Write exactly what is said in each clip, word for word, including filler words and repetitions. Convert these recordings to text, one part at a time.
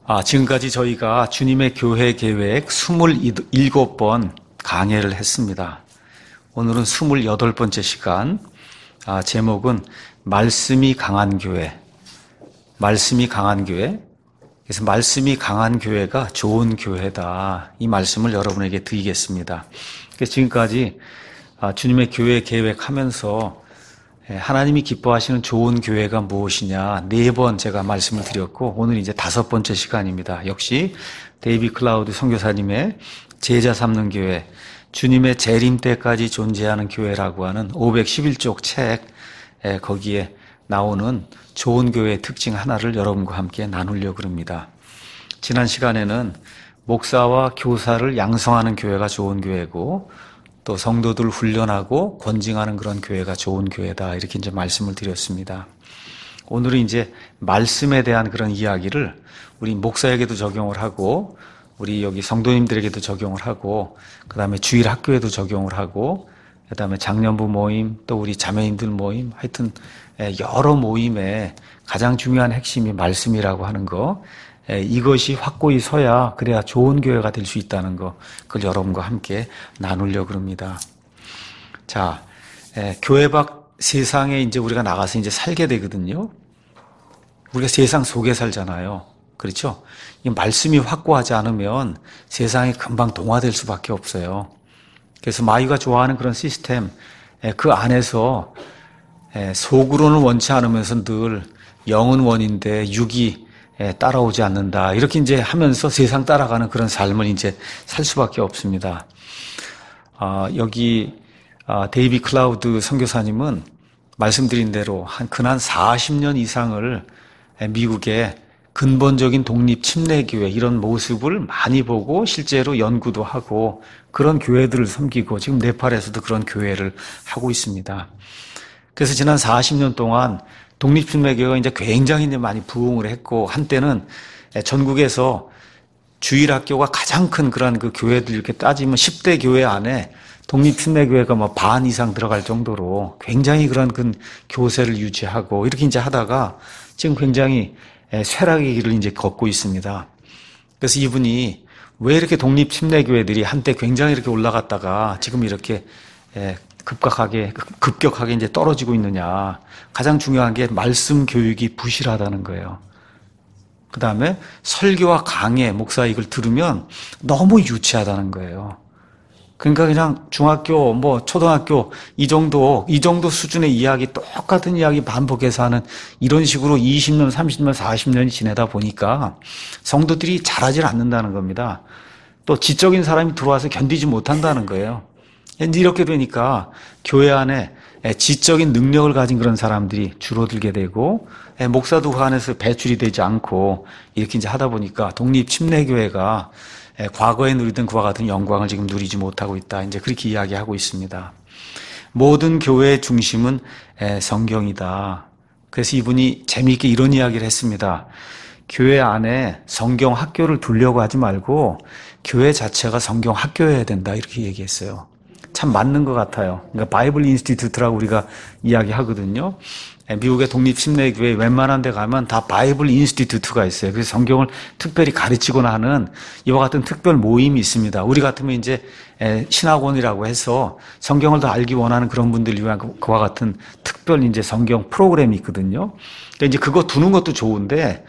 아, 지금까지 저희가 주님의 교회 계획 스물일곱 번 강해를 했습니다. 오늘은 스물여덟 번째 시간, 아, 제목은 말씀이 강한 교회. 말씀이 강한 교회. 그래서 말씀이 강한 교회가 좋은 교회다. 이 말씀을 여러분에게 드리겠습니다. 그래서 지금까지 아, 주님의 교회 계획하면서 하나님이 기뻐하시는 좋은 교회가 무엇이냐 네 번 제가 말씀을 드렸고, 오늘 이제 다섯 번째 시간입니다. 역시 데이비 클라우드 선교사님의 제자 삼는 교회, 주님의 재림 때까지 존재하는 교회라고 하는 오백십일 쪽 책, 거기에 나오는 좋은 교회의 특징 하나를 여러분과 함께 나누려고 합니다. 지난 시간에는 목사와 교사를 양성하는 교회가 좋은 교회고, 또 성도들을 훈련하고 권징하는 그런 교회가 좋은 교회다, 이렇게 이제 말씀을 드렸습니다. 오늘은 이제 말씀에 대한 그런 이야기를 우리 목사에게도 적용을 하고, 우리 여기 성도님들에게도 적용을 하고, 그 다음에 주일 학교에도 적용을 하고, 그 다음에 장년부 모임, 또 우리 자매님들 모임, 하여튼 여러 모임에 가장 중요한 핵심이 말씀이라고 하는 거, 이것이 확고히 서야 그래야 좋은 교회가 될 수 있다는 거, 그걸 여러분과 함께 나누려고 합니다. 자, 에, 교회 밖 세상에 이제 우리가 나가서 이제 살게 되거든요. 우리가 세상 속에 살잖아요. 그렇죠? 이 말씀이 확고하지 않으면 세상에 금방 동화될 수밖에 없어요. 그래서 마귀가 좋아하는 그런 시스템, 에, 그 안에서 에, 속으로는 원치 않으면서 늘 영은 원인데 육이 따라오지 않는다, 이렇게 이제 하면서 세상 따라가는 그런 삶을 이제 살 수밖에 없습니다. 아, 여기 아, 데이비 클라우드 선교사님은 말씀드린 대로 한 근한 사십 년 이상을 미국의 근본적인 독립 침례교회 이런 모습을 많이 보고 실제로 연구도 하고 그런 교회들을 섬기고 지금 네팔에서도 그런 교회를 하고 있습니다. 그래서 지난 사십 년 동안 독립침례교회가 이제 굉장히 이제 많이 부흥을 했고, 한때는 전국에서 주일학교가 가장 큰 그런 그 교회들 이렇게 따지면 십 대 교회 안에 독립침례교회가 뭐 반 이상 들어갈 정도로 굉장히 그런 그 교세를 유지하고 이렇게 이제 하다가 지금 굉장히 쇠락의 길을 이제 걷고 있습니다. 그래서 이분이 왜 이렇게 독립침례교회들이 한때 굉장히 이렇게 올라갔다가 지금 이렇게 급격하게, 급격하게 이제 떨어지고 있느냐. 가장 중요한 게 말씀 교육이 부실하다는 거예요. 그 다음에 설교와 강해, 목사 이걸 들으면 너무 유치하다는 거예요. 그러니까 그냥 중학교, 뭐 초등학교 이 정도, 이 정도 수준의 이야기, 똑같은 이야기 반복해서 하는 이런 식으로 이십 년, 삼십 년, 사십 년이 지내다 보니까 성도들이 잘하지 않는다는 겁니다. 또 지적인 사람이 들어와서 견디지 못한다는 거예요. 이렇게 되니까 교회 안에 지적인 능력을 가진 그런 사람들이 줄어들게 되고, 목사도 그 안에서 배출이 되지 않고 이렇게 이제 하다 보니까 독립침례교회가 과거에 누리던 그와 같은 영광을 지금 누리지 못하고 있다, 이제 그렇게 이야기하고 있습니다. 모든 교회의 중심은 성경이다. 그래서 이분이 재미있게 이런 이야기를 했습니다. 교회 안에 성경 학교를 두려고 하지 말고 교회 자체가 성경 학교여야 된다, 이렇게 얘기했어요. 참 맞는 것 같아요. 그러니까 바이블 인스티튜트라고 우리가 이야기하거든요. 미국의 독립침례교회 웬만한 데 가면 다 바이블 인스티튜트가 있어요. 그래서 성경을 특별히 가르치거나 하는 이와 같은 특별 모임이 있습니다. 우리 같으면 이제 신학원이라고 해서 성경을 더 알기 원하는 그런 분들을 위한 그와 같은 특별 이제 성경 프로그램이 있거든요. 그러니까 이제 그거 두는 것도 좋은데,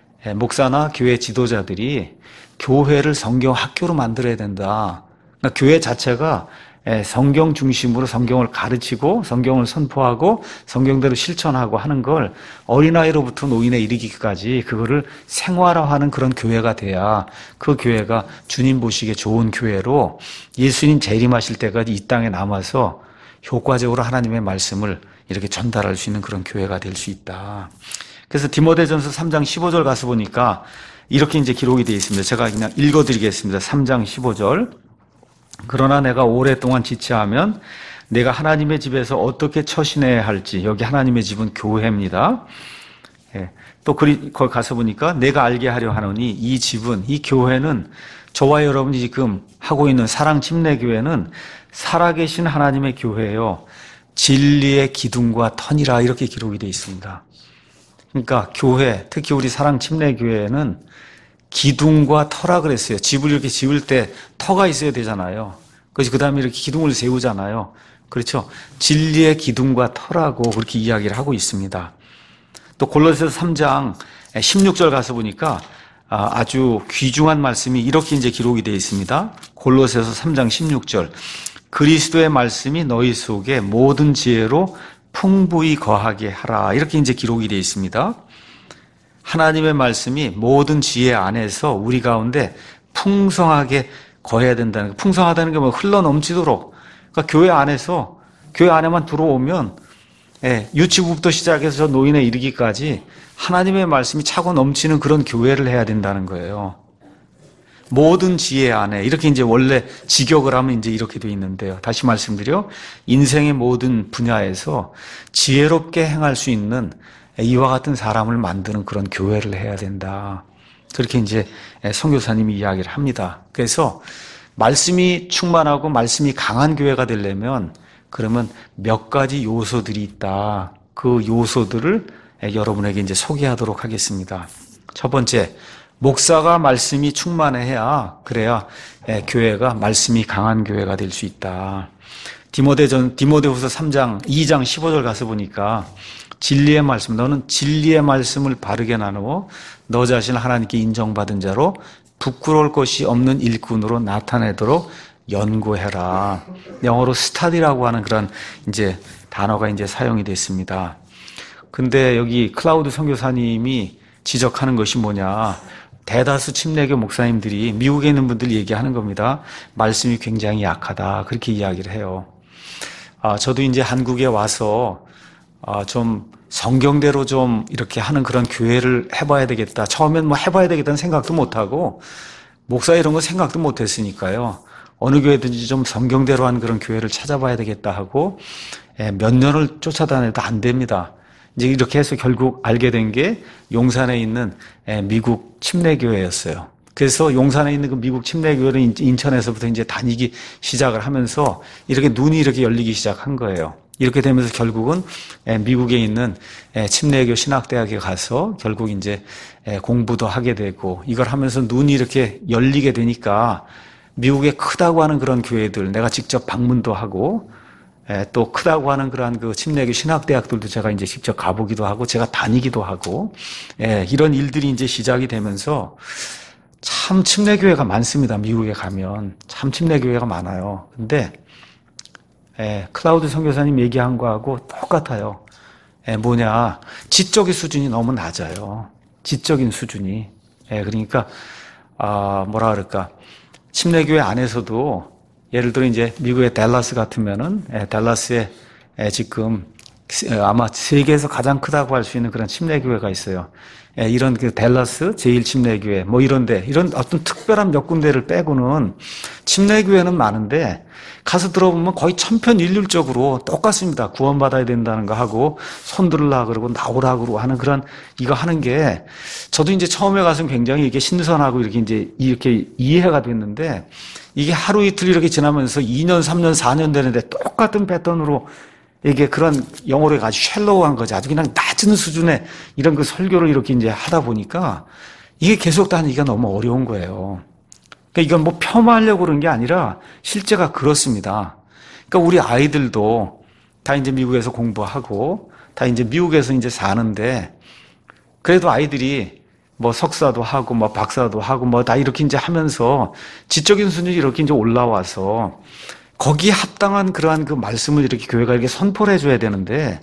목사나 교회 지도자들이 교회를 성경 학교로 만들어야 된다. 그러니까 교회 자체가 성경 중심으로 성경을 가르치고 성경을 선포하고 성경대로 실천하고 하는 걸 어린아이로부터 노인에 이르기까지 그거를 생활화하는 그런 교회가 돼야 그 교회가 주님 보시기에 좋은 교회로 예수님 재림하실 때까지 이 땅에 남아서 효과적으로 하나님의 말씀을 이렇게 전달할 수 있는 그런 교회가 될 수 있다. 그래서 디모데전서 삼 장 십오 절 가서 보니까 이렇게 이제 기록이 되어 있습니다. 제가 그냥 읽어드리겠습니다. 삼 장 십오 절. 그러나 내가 오랫동안 지체하면 내가 하나님의 집에서 어떻게 처신해야 할지, 여기 하나님의 집은 교회입니다. 예, 또 거기 가서 보니까 내가 알게 하려 하노니 이 집은, 이 교회는 저와 여러분이 지금 하고 있는 사랑침례교회는 살아계신 하나님의 교회예요. 진리의 기둥과 터니라, 이렇게 기록이 되어 있습니다. 그러니까 교회, 특히 우리 사랑침례교회는 기둥과 터라 그랬어요. 집을 이렇게 지을 때 터가 있어야 되잖아요. 그래서 그 다음에 이렇게 기둥을 세우잖아요. 그렇죠. 진리의 기둥과 터라고 그렇게 이야기를 하고 있습니다. 또 골로새서 삼 장 십육 절 가서 보니까 아주 귀중한 말씀이 이렇게 이제 기록이 되어 있습니다. 골로새서 삼 장 십육 절. 그리스도의 말씀이 너희 속에 모든 지혜로 풍부히 거하게 하라. 이렇게 이제 기록이 되어 있습니다. 하나님의 말씀이 모든 지혜 안에서 우리 가운데 풍성하게 거해야 된다는 거. 풍성하다는 게 뭐 흘러 넘치도록. 그러니까 교회 안에서, 교회 안에만 들어오면, 예, 유치부부터 시작해서 저 노인에 이르기까지 하나님의 말씀이 차고 넘치는 그런 교회를 해야 된다는 거예요. 모든 지혜 안에, 이렇게 이제 원래 직역을 하면 이제 이렇게 돼 있는데요. 다시 말씀드려, 인생의 모든 분야에서 지혜롭게 행할 수 있는 이와 같은 사람을 만드는 그런 교회를 해야 된다. 그렇게 이제 선교사님이 이야기를 합니다. 그래서 말씀이 충만하고 말씀이 강한 교회가 되려면 그러면 몇 가지 요소들이 있다. 그 요소들을 여러분에게 이제 소개하도록 하겠습니다. 첫 번째, 목사가 말씀이 충만해야 그래야 교회가 말씀이 강한 교회가 될 수 있다. 디모데전 디모데후서 삼 장 이 장 십오 절 가서 보니까 진리의 말씀, 너는 진리의 말씀을 바르게 나누어 너 자신을 하나님께 인정받은 자로 부끄러울 것이 없는 일꾼으로 나타내도록 연구해라. 영어로 스타디라고 하는 그런 이제 단어가 이제 사용이 됐습니다. 근데 여기 클라우드 선교사님이 지적하는 것이 뭐냐? 대다수 침례교 목사님들이 미국에 있는 분들이 얘기하는 겁니다. 말씀이 굉장히 약하다. 그렇게 이야기를 해요. 아, 저도 이제 한국에 와서 아, 좀 성경대로 좀 이렇게 하는 그런 교회를 해봐야 되겠다. 처음엔 뭐 해봐야 되겠다는 생각도 못하고 목사 이런 거 생각도 못했으니까요. 어느 교회든지 좀 성경대로 하는 그런 교회를 찾아봐야 되겠다 하고 몇 년을 쫓아다녀도 안 됩니다. 이제 이렇게 해서 결국 알게 된 게 용산에 있는 미국 침례교회였어요. 그래서 용산에 있는 그 미국 침례교회를 인천에서부터 이제 다니기 시작을 하면서 이렇게 눈이 이렇게 열리기 시작한 거예요. 이렇게 되면서 결국은 미국에 있는 침례교 신학대학에 가서 결국 이제 공부도 하게 되고 이걸 하면서 눈이 이렇게 열리게 되니까 미국에 크다고 하는 그런 교회들 내가 직접 방문도 하고 또 크다고 하는 그러한 그 침례교 신학대학들도 제가 이제 직접 가보기도 하고 제가 다니기도 하고 이런 일들이 이제 시작이 되면서 참 침례교회가 많습니다. 미국에 가면 참 침례교회가 많아요. 근데 예, 클라우드 선교사님 얘기한 거하고 똑같아요. 예, 뭐냐, 지적인 수준이 너무 낮아요. 지적인 수준이. 예, 그러니까 아, 뭐라 그럴까, 침례교회 안에서도 예를 들어 이제 미국의 댈러스 같으면은 예, 댈러스에 예, 지금 아마 세계에서 가장 크다고 할 수 있는 그런 침례교회가 있어요. 예, 이런 그 댈러스 제일 침례교회 뭐 이런데 이런 어떤 특별한 몇 군데를 빼고는 침례교회는 많은데 가서 들어보면 거의 천편일률적으로 똑같습니다. 구원받아야 된다는 거 하고 손 들으라 그러고 나오라 그러고 하는 그런 이거 하는 게 저도 이제 처음에 가서 굉장히 이게 신선하고 이렇게 이제 이렇게 이해가 됐는데 이게 하루 이틀 이렇게 지나면서 이 년, 삼 년, 사 년 되는데 똑같은 패턴으로 이게 그런 영어로 아주 샬로우한 거지. 아주 그냥 낮은 수준의 이런 그 설교를 이렇게 이제 하다 보니까 이게 계속 다니기가 너무 어려운 거예요. 그러니까 이건 뭐 폄하하려고 그런 게 아니라 실제가 그렇습니다. 그러니까 우리 아이들도 다 이제 미국에서 공부하고 다 이제 미국에서 이제 사는데 그래도 아이들이 뭐 석사도 하고 뭐 박사도 하고 뭐 다 이렇게 이제 하면서 지적인 수준이 이렇게 이제 올라와서 거기에 합당한 그러한 그 말씀을 이렇게 교회가 이렇게 선포를 해줘야 되는데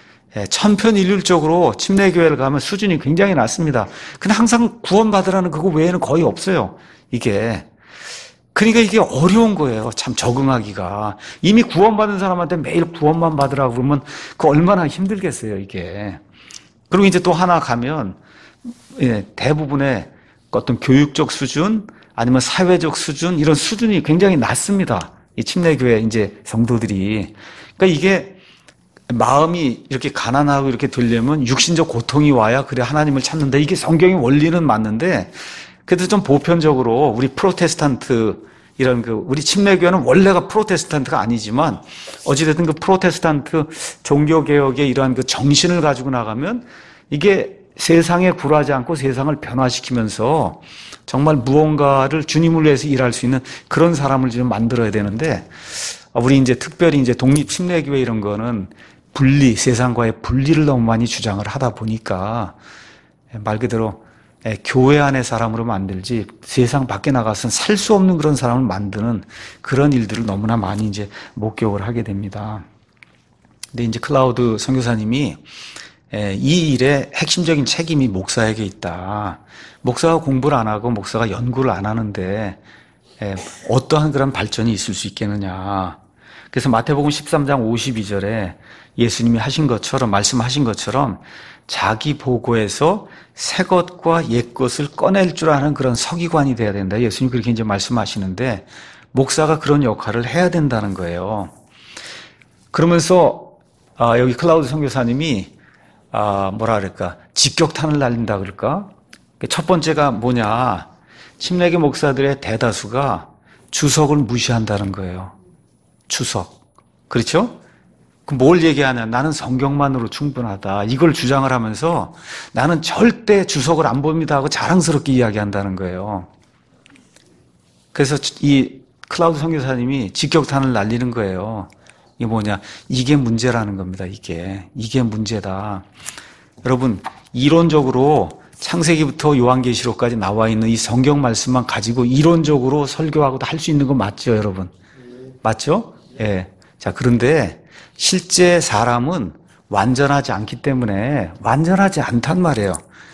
천편일률적으로 침례교회를 가면 수준이 굉장히 낮습니다. 근데 항상 구원받으라는 그거 외에는 거의 없어요. 이게. 그러니까 이게 어려운 거예요. 참 적응하기가. 이미 구원받은 사람한테 매일 구원만 받으라고 그러면 그 얼마나 힘들겠어요, 이게. 그리고 이제 또 하나 가면 대부분의 어떤 교육적 수준 아니면 사회적 수준 이런 수준이 굉장히 낮습니다. 이 침례교회 이제 성도들이. 그러니까 이게 마음이 이렇게 가난하고 이렇게 되려면 육신적 고통이 와야 그래 하나님을 찾는다. 이게 성경의 원리는 맞는데 그래도 좀 보편적으로 우리 프로테스탄트 이런 그 우리 침례교회는 원래가 프로테스탄트가 아니지만 어찌됐든 그 프로테스탄트 종교개혁의 이러한 그 정신을 가지고 나가면 이게 세상에 굴하지 않고 세상을 변화시키면서 정말 무언가를 주님을 위해서 일할 수 있는 그런 사람을 좀 만들어야 되는데, 우리 이제 특별히 이제 독립침례교회 이런 거는 분리, 세상과의 분리를 너무 많이 주장을 하다 보니까 말 그대로 교회 안의 사람으로 만들지 세상 밖에 나가서는 살 수 없는 그런 사람을 만드는 그런 일들을 너무나 많이 이제 목격을 하게 됩니다. 근데 이제 클라우드 선교사님이 이 일의 핵심적인 책임이 목사에게 있다. 목사가 공부를 안 하고 목사가 연구를 안 하는데 어떠한 그런 발전이 있을 수 있겠느냐. 그래서 마태복음 십삼 장 오십이 절에 예수님이 하신 것처럼, 말씀하신 것처럼 자기 보고에서 새 것과 옛 것을 꺼낼 줄 아는 그런 서기관이 돼야 된다. 예수님 그렇게 이제 말씀하시는데, 목사가 그런 역할을 해야 된다는 거예요. 그러면서 아, 여기 클라우드 선교사님이 아, 뭐라 그럴까, 직격탄을 날린다 그럴까? 첫 번째가 뭐냐, 침례교 목사들의 대다수가 주석을 무시한다는 거예요. 주석. 그렇죠? 그럼 뭘 얘기하냐? 나는 성경만으로 충분하다. 이걸 주장을 하면서 나는 절대 주석을 안 봅니다 하고 자랑스럽게 이야기한다는 거예요. 그래서 이 클라우드 선교사님이 직격탄을 날리는 거예요. 이게 뭐냐? 이게 문제라는 겁니다. 이게. 이게 문제다. 여러분, 이론적으로 창세기부터 요한계시록까지 나와 있는 이 성경 말씀만 가지고 이론적으로 설교하고도 할 수 있는 거 맞죠, 여러분? 맞죠? 예. 자, 그런데 실제 사람은 완전하지 않기 때문에 완전하지 않단 말이에요.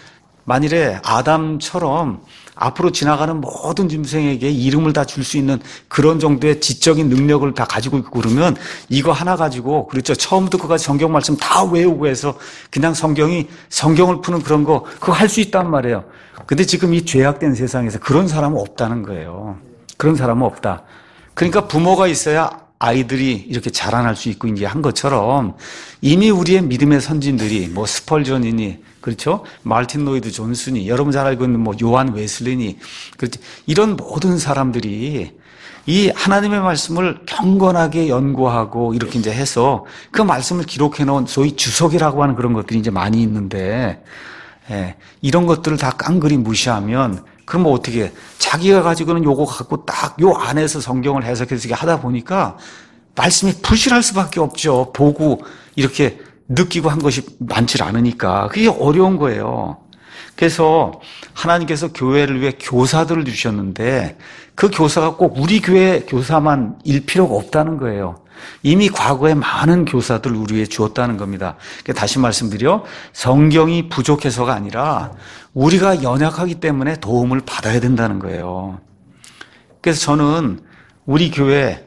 만일에 아담처럼 앞으로 지나가는 모든 짐승에게 이름을 다 줄 수 있는 그런 정도의 지적인 능력을 다 가지고 있고 그러면 이거 하나 가지고, 그렇죠, 처음부터 끝까지 성경 말씀 다 외우고 해서 그냥 성경이 성경을 푸는 그런 거 그거 할 수 있단 말이에요. 근데 지금 이 죄악된 세상에서 그런 사람은 없다는 거예요. 그런 사람은 없다. 그러니까 부모가 있어야 아이들이 이렇게 자라날 수 있고 이제 한 것처럼 이미 우리의 믿음의 선진들이 뭐 스펄전이니, 그렇죠? 마르틴 로이드 존슨이, 여러분 잘 알고 있는 뭐 요한 웨슬리니, 그렇지? 이런 모든 사람들이 이 하나님의 말씀을 경건하게 연구하고 이렇게 이제 해서 그 말씀을 기록해 놓은 소위 주석이라고 하는 그런 것들이 이제 많이 있는데, 예, 이런 것들을 다 깡그리 무시하면 그럼 뭐 어떻게, 자기가 가지고는 요거 갖고 딱 요 안에서 성경을 해석해서 하다 보니까 말씀이 부실할 수밖에 없죠. 보고 이렇게 느끼고 한 것이 많지 않으니까. 그게 어려운 거예요. 그래서 하나님께서 교회를 위해 교사들을 주셨는데 그 교사가 꼭 우리 교회 교사만 일 필요가 없다는 거예요. 이미 과거에 많은 교사들 우리 위해 주었다는 겁니다. 다시 말씀드려, 성경이 부족해서가 아니라 우리가 연약하기 때문에 도움을 받아야 된다는 거예요. 그래서 저는 우리 교회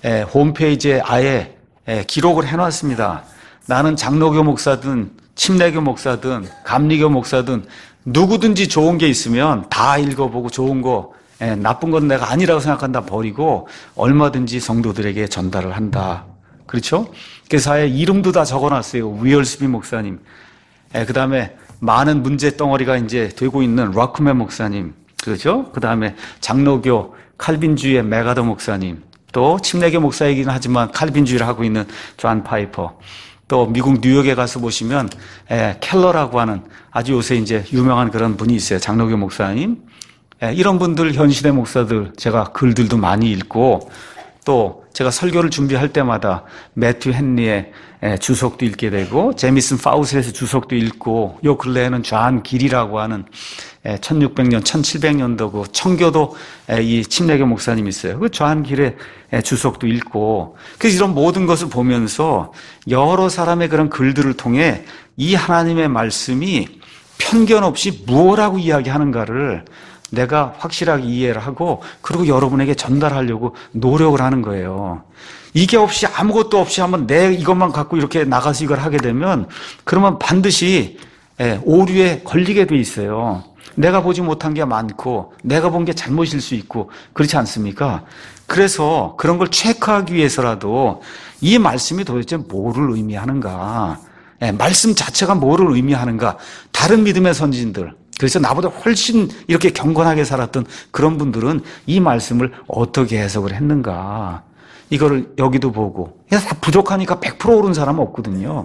홈페이지에 아예 기록을 해놨습니다. 나는 장로교 목사든 침례교 목사든 감리교 목사든 누구든지 좋은 게 있으면 다 읽어보고 좋은 거, 나쁜 건 내가 아니라고 생각한다 버리고 얼마든지 성도들에게 전달을 한다. 그렇죠? 그래서 아예 이름도 다 적어놨어요. 위얼스비 목사님. 그 다음에 많은 문제 덩어리가 이제 되고 있는 락크맨 목사님. 그렇죠? 그 다음에 장로교 칼빈주의의 메가더 목사님. 또 침례교 목사이긴 하지만 칼빈주의를 하고 있는 존 파이퍼. 또 미국 뉴욕에 가서 보시면 에, 켈러라고 하는 아주 요새 이제 유명한 그런 분이 있어요. 장로교 목사님. 에, 이런 분들, 현시대 목사들 제가 글들도 많이 읽고, 또 제가 설교를 준비할 때마다 매튜 헨리의 에, 주석도 읽게 되고, 제미슨 파우스의 주석도 읽고, 요 근래에는 존 길이라고 하는 에, 천육백 년, 천칠백 년도 그 청교도 에, 이 침례교 목사님이 있어요. 그 존 길의 에, 주석도 읽고, 그래서 이런 모든 것을 보면서 여러 사람의 그런 글들을 통해 이 하나님의 말씀이 편견 없이 무엇라고 이야기하는가를 내가 확실하게 이해를 하고, 그리고 여러분에게 전달하려고 노력을 하는 거예요. 이게 없이, 아무것도 없이 한번 내 이것만 갖고 이렇게 나가서 이걸 하게 되면 그러면 반드시 오류에 걸리게 돼 있어요. 내가 보지 못한 게 많고 내가 본 게 잘못일 수 있고, 그렇지 않습니까? 그래서 그런 걸 체크하기 위해서라도 이 말씀이 도대체 뭐를 의미하는가, 말씀 자체가 뭐를 의미하는가, 다른 믿음의 선진들, 그래서 나보다 훨씬 이렇게 경건하게 살았던 그런 분들은 이 말씀을 어떻게 해석을 했는가, 이거를 여기도 보고. 다 부족하니까 백 퍼센트 옳은 사람은 없거든요.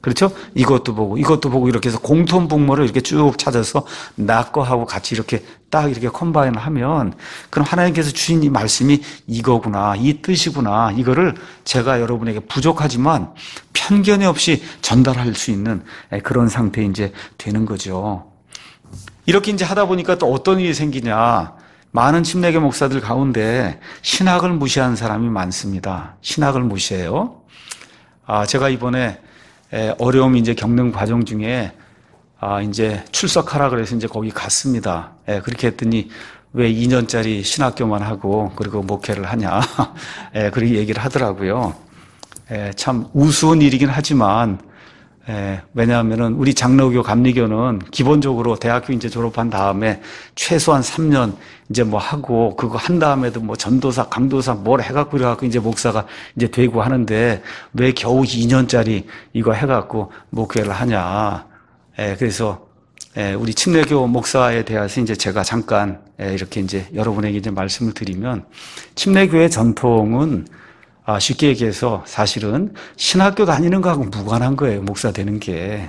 그렇죠? 이것도 보고 이것도 보고 이렇게 해서 공통분모를 이렇게 쭉 찾아서 나 거하고 같이 이렇게 딱 이렇게 컴바인을 하면 그럼 하나님께서 주신 이 말씀이 이거구나, 이 뜻이구나, 이거를 제가 여러분에게 부족하지만 편견이 없이 전달할 수 있는 그런 상태에 이제 되는 거죠. 이렇게 이제 하다 보니까 또 어떤 일이 생기냐. 많은 침례교 목사들 가운데 신학을 무시하는 사람이 많습니다. 신학을 무시해요. 아, 제가 이번에 어려움이 이제 겪는 과정 중에 아, 이제 출석하라 그래서 이제 거기 갔습니다. 예, 그렇게 했더니 왜 이 년짜리 신학교만 하고 그리고 목회를 하냐. 예, 그렇게 얘기를 하더라고요. 예, 참 우스운 일이긴 하지만 예, 왜냐하면은 우리 장로교, 감리교는 기본적으로 대학교 이제 졸업한 다음에 최소한 삼 년 이제 뭐 하고 그거 한 다음에도 뭐 전도사, 강도사 뭘 해갖고 이래갖고 이제 목사가 이제 되고 하는데 왜 겨우 이 년짜리 이거 해갖고 목회를 하냐. 예, 그래서 예, 우리 침례교 목사에 대해서 이제 제가 잠깐 예, 이렇게 이제 여러분에게 이제 말씀을 드리면 침례교의 전통은 아, 쉽게 얘기해서 사실은 신학교 다니는 거하고 무관한 거예요. 목사 되는 게.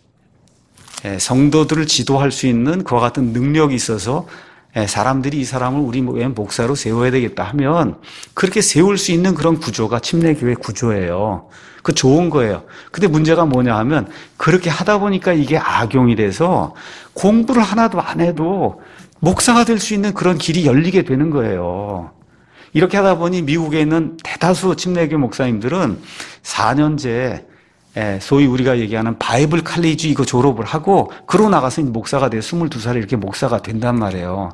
예, 성도들을 지도할 수 있는 그와 같은 능력이 있어서 예, 사람들이 이 사람을 우리 목사로 세워야 되겠다 하면 그렇게 세울 수 있는 그런 구조가 침례교회 구조예요. 그 좋은 거예요. 근데 문제가 뭐냐 하면 그렇게 하다 보니까 이게 악용이 돼서 공부를 하나도 안 해도 목사가 될 수 있는 그런 길이 열리게 되는 거예요. 이렇게 하다 보니 미국에 있는 대다수 침례교 목사님들은 사 년제 소위 우리가 얘기하는 바이블 칼리지 이거 졸업을 하고 그러고 나가서 목사가 돼 스물두 살에 이렇게 목사가 된단 말이에요.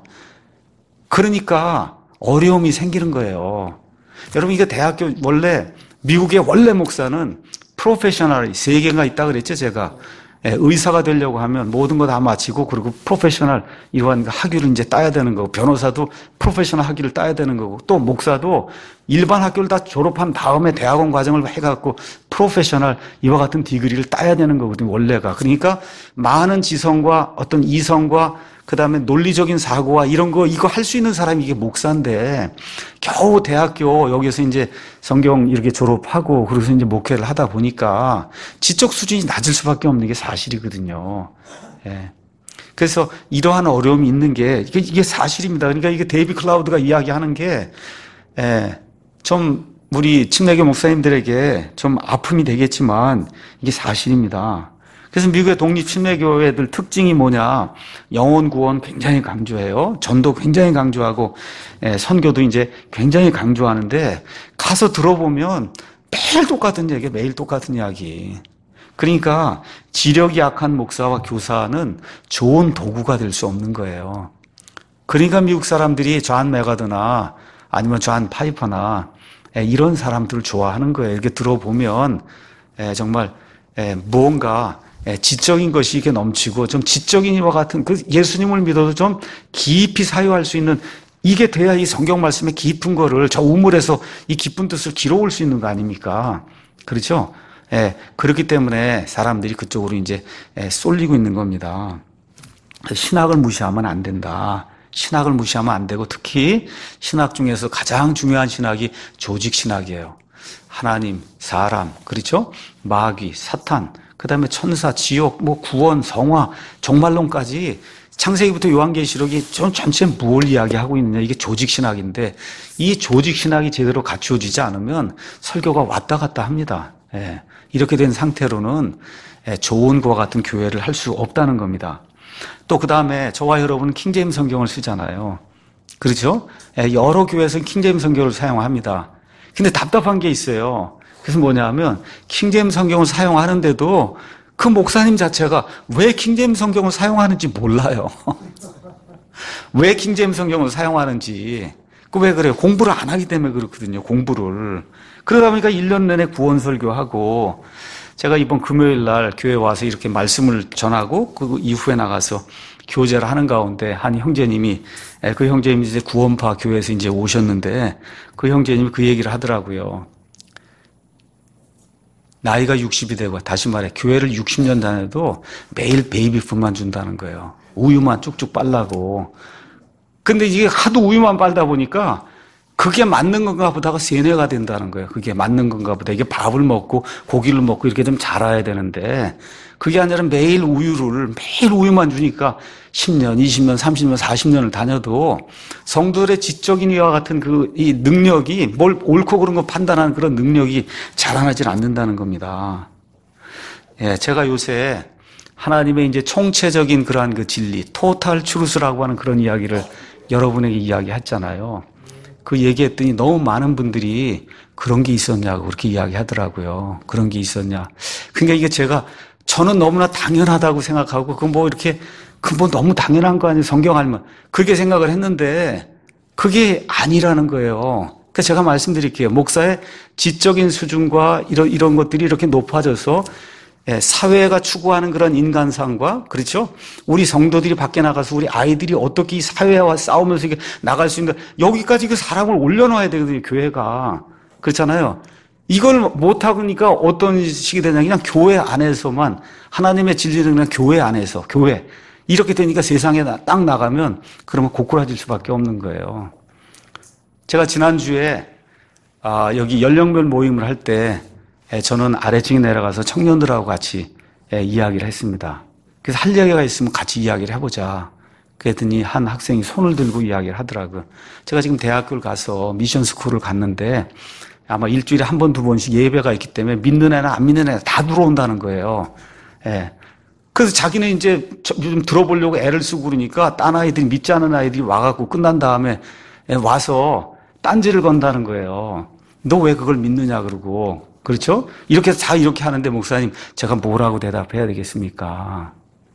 그러니까 어려움이 생기는 거예요. 여러분 이거 대학교 원래 미국의 원래 목사는 프로페셔널이 세 개가 있다 그랬죠 제가. 의사가 되려고 하면 모든 거 다 마치고 그리고 프로페셔널 이러한 학위를 이제 따야 되는 거고 변호사도 프로페셔널 학위를 따야 되는 거고 또 목사도 일반 학교를 다 졸업한 다음에 대학원 과정을 해갖고 프로페셔널 이와 같은 디그리를 따야 되는 거거든요 원래가. 그러니까 많은 지성과 어떤 이성과 그 다음에 논리적인 사고와 이런 거 이거 할 수 있는 사람이 이게 목사인데 겨우 대학교 여기서 이제 성경 이렇게 졸업하고 그래서 이제 목회를 하다 보니까 지적 수준이 낮을 수밖에 없는 게 사실이거든요. 예. 그래서 이러한 어려움이 있는 게 이게, 이게 사실입니다. 그러니까 이게 데이비 클라우드가 이야기하는 게 예, 좀 우리 침례교 목사님들에게 좀 아픔이 되겠지만 이게 사실입니다. 그래서 미국의 독립 침례교회들 특징이 뭐냐? 영혼 구원 굉장히 강조해요. 전도 굉장히 강조하고 예, 선교도 이제 굉장히 강조하는데 가서 들어보면 매일 똑같은 얘기, 매일 똑같은 이야기. 그러니까 지력이 약한 목사와 교사는 좋은 도구가 될 수 없는 거예요. 그러니까 미국 사람들이 존 메가드나 아니면 존 파이퍼나 예, 이런 사람들을 좋아하는 거예요. 이렇게 들어보면 예, 정말 예, 무언가 지적인 것이 이렇게 넘치고 좀 지적인 이와 같은 그 예수님을 믿어도 좀 깊이 사유할 수 있는 이게 돼야 이 성경 말씀의 깊은 거를 저 우물에서 이 깊은 뜻을 길어올 수 있는 거 아닙니까? 그렇죠? 예, 그렇기 때문에 사람들이 그쪽으로 이제 쏠리고 있는 겁니다. 신학을 무시하면 안 된다. 신학을 무시하면 안 되고 특히 신학 중에서 가장 중요한 신학이 조직 신학이에요. 하나님, 사람, 그렇죠? 마귀, 사탄, 그 다음에 천사, 지옥, 뭐 구원, 성화, 종말론까지 창세기부터 요한계시록이 전 전체 뭘 이야기하고 있느냐 이게 조직신학인데 이 조직신학이 제대로 갖추어지지 않으면 설교가 왔다 갔다 합니다. 예. 이렇게 된 상태로는 좋은 것과 같은 교회를 할 수 없다는 겁니다. 또 그 다음에 저와 여러분은 킹제임스 성경을 쓰잖아요. 그렇죠? 여러 교회에서는 킹제임스 성경을 사용합니다. 근데 답답한 게 있어요. 그래서 뭐냐 하면 킹제임스 성경을 사용하는데도 그 목사님 자체가 왜 킹제임스 성경을 사용하는지 몰라요. 왜 킹제임스 성경을 사용하는지. 그 왜 그래요? 공부를 안 하기 때문에 그렇거든요. 공부를. 그러다 보니까 일 년 내내 구원 설교하고 제가 이번 금요일 날 교회 와서 이렇게 말씀을 전하고 그 이후에 나가서 교제를 하는 가운데 한 형제님이 그 형제님이 이제 구원파 교회에서 이제 오셨는데 그 형제님이 그 얘기를 하더라고요. 나이가 육십이 되고 다시 말해 교회를 육십 년 다녀도 매일 베이비푸드만 준다는 거예요. 우유만 쭉쭉 빨라고. 근데 이게 하도 우유만 빨다 보니까 그게 맞는 건가 보다가 세뇌가 된다는 거예요. 그게 맞는 건가 보다. 이게 밥을 먹고 고기를 먹고 이렇게 좀 자라야 되는데 그게 아니라 매일 우유를 매일 우유만 주니까 십 년, 이십 년, 삼십 년, 사십 년을 다녀도 성도들의 지적인 이와 같은 그 이 능력이 뭘 옳고 그른 거 판단하는 그런 능력이 자라나질 않는다는 겁니다. 예, 제가 요새 하나님의 이제 총체적인 그러한 그 진리, 토탈 트루스라고 하는 그런 이야기를 여러분에게 이야기했잖아요. 그 얘기했더니 너무 많은 분들이 그런 게 있었냐고 그렇게 이야기하더라고요. 그런 게 있었냐. 그러니까 이게 제가 저는 너무나 당연하다고 생각하고 그 뭐 이렇게 그 뭐 너무 당연한 거 아니에요. 성경 알면 그렇게 생각을 했는데 그게 아니라는 거예요. 그러니까 제가 말씀드릴게요. 목사의 지적인 수준과 이런 이런 것들이 이렇게 높아져서 사회가 추구하는 그런 인간상과, 그렇죠? 우리 성도들이 밖에 나가서 우리 아이들이 어떻게 이 사회와 싸우면서 이게 나갈 수 있는가, 여기까지 그 사람을 올려놓아야 되거든요, 교회가. 그렇잖아요. 이걸 못하니까 어떤 식이 되냐, 그냥 교회 안에서만, 하나님의 진리는 그냥 교회 안에서, 교회. 이렇게 되니까 세상에 딱 나가면, 그러면 고꾸라질 수밖에 없는 거예요. 제가 지난주에, 아, 여기 연령별 모임을 할 때, 저는 아래층에 내려가서 청년들하고 같이 이야기를 했습니다. 그래서 할 이야기가 있으면 같이 이야기를 해보자. 그랬더니 한 학생이 손을 들고 이야기를 하더라고요. 제가 지금 대학교를 가서 미션 스쿨을 갔는데 아마 일주일에 한 번, 두 번씩 예배가 있기 때문에 믿는 애나 안 믿는 애나 다 들어온다는 거예요. 예. 그래서 자기는 이제 좀 들어보려고 애를 쓰고 그러니까 딴 아이들이, 믿지 않은 아이들이 와갖고 끝난 다음에 와서 딴지를 건다는 거예요. 너 왜 그걸 믿느냐 그러고. 그렇죠? 이렇게 해서 다 이렇게 하는데 목사님 제가 뭐라고 대답해야 되겠습니까?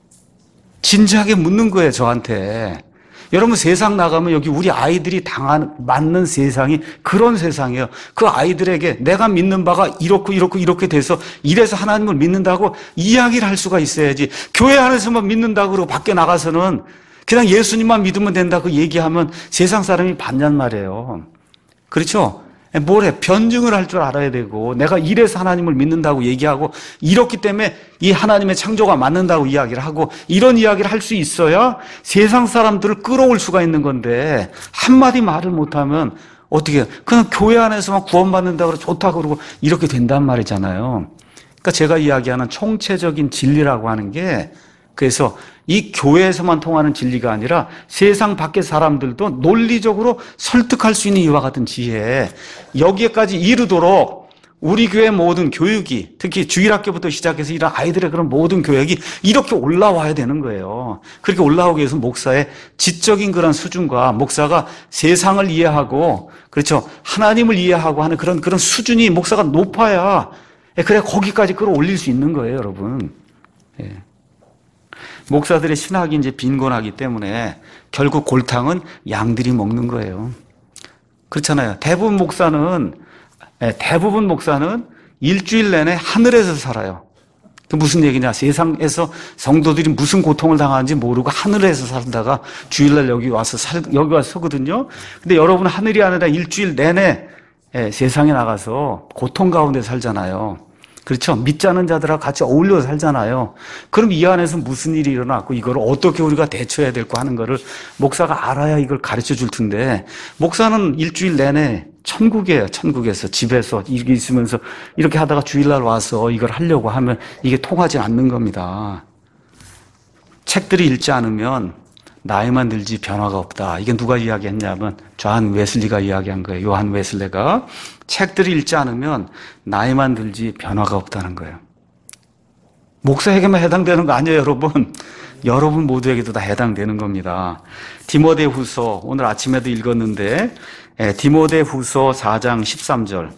진지하게 묻는 거예요, 저한테. 여러분 세상 나가면 여기 우리 아이들이 당한 맞는 세상이 그런 세상이에요. 그 아이들에게 내가 믿는 바가 이렇고 이렇고 이렇게 돼서 이래서 하나님을 믿는다고 이야기를 할 수가 있어야지. 교회 안에서만 믿는다고 그러고 밖에 나가서는 그냥 예수님만 믿으면 된다 그 얘기하면 세상 사람이 반냔 말이에요. 그렇죠? 뭘 해? 변증을 할 줄 알아야 되고 내가 이래서 하나님을 믿는다고 얘기하고 이렇기 때문에 이 하나님의 창조가 맞는다고 이야기를 하고 이런 이야기를 할 수 있어야 세상 사람들을 끌어올 수가 있는 건데 한마디 말을 못하면 어떻게 해요? 그냥 교회 안에서만 구원받는다고 그러고 좋다고 그러고 이렇게 된단 말이잖아요. 그러니까 제가 이야기하는 총체적인 진리라고 하는 게 그래서 이 교회에서만 통하는 진리가 아니라 세상 밖의 사람들도 논리적으로 설득할 수 있는 이와 같은 지혜, 여기에까지 이르도록 우리 교회 모든 교육이, 특히 주일학교부터 시작해서 이런 아이들의 그런 모든 교육이 이렇게 올라와야 되는 거예요. 그렇게 올라오기 위해서 목사의 지적인 그런 수준과 목사가 세상을 이해하고, 그렇죠, 하나님을 이해하고 하는 그런 그런 수준이 목사가 높아야 그래야 거기까지 끌어올릴 수 있는 거예요, 여러분. 예. 목사들의 신학이 이제 빈곤하기 때문에 결국 골탕은 양들이 먹는 거예요. 그렇잖아요. 대부분 목사는, 대부분 목사는 일주일 내내 하늘에서 살아요. 그 무슨 얘기냐. 세상에서 성도들이 무슨 고통을 당하는지 모르고 하늘에서 살다가 주일날 여기 와서 살, 여기 와서 서거든요. 근데 여러분은 하늘이 아니라 일주일 내내 세상에 나가서 고통 가운데 살잖아요. 그렇죠. 믿지 않는 자들하고 같이 어울려 살잖아요. 그럼 이 안에서 무슨 일이 일어났고 이걸 어떻게 우리가 대처해야 될거 하는 거를 목사가 알아야 이걸 가르쳐 줄 텐데 목사는 일주일 내내 천국이에요. 천국에서 집에서 이렇게 있으면서 이렇게 하다가 주일날 와서 이걸 하려고 하면 이게 통하지 않는 겁니다. 책들이 읽지 않으면 나이만 들지 변화가 없다. 이게 누가 이야기했냐면 존 웨슬리가 이야기한 거예요. 요한 웨슬리가 책들을 읽지 않으면 나이만 들지 변화가 없다는 거예요. 목사에게만 해당되는 거 아니에요, 여러분. 여러분 모두에게도 다 해당되는 겁니다. 디모데후서 오늘 아침에도 읽었는데 디모데후서 사 장 십삼 절.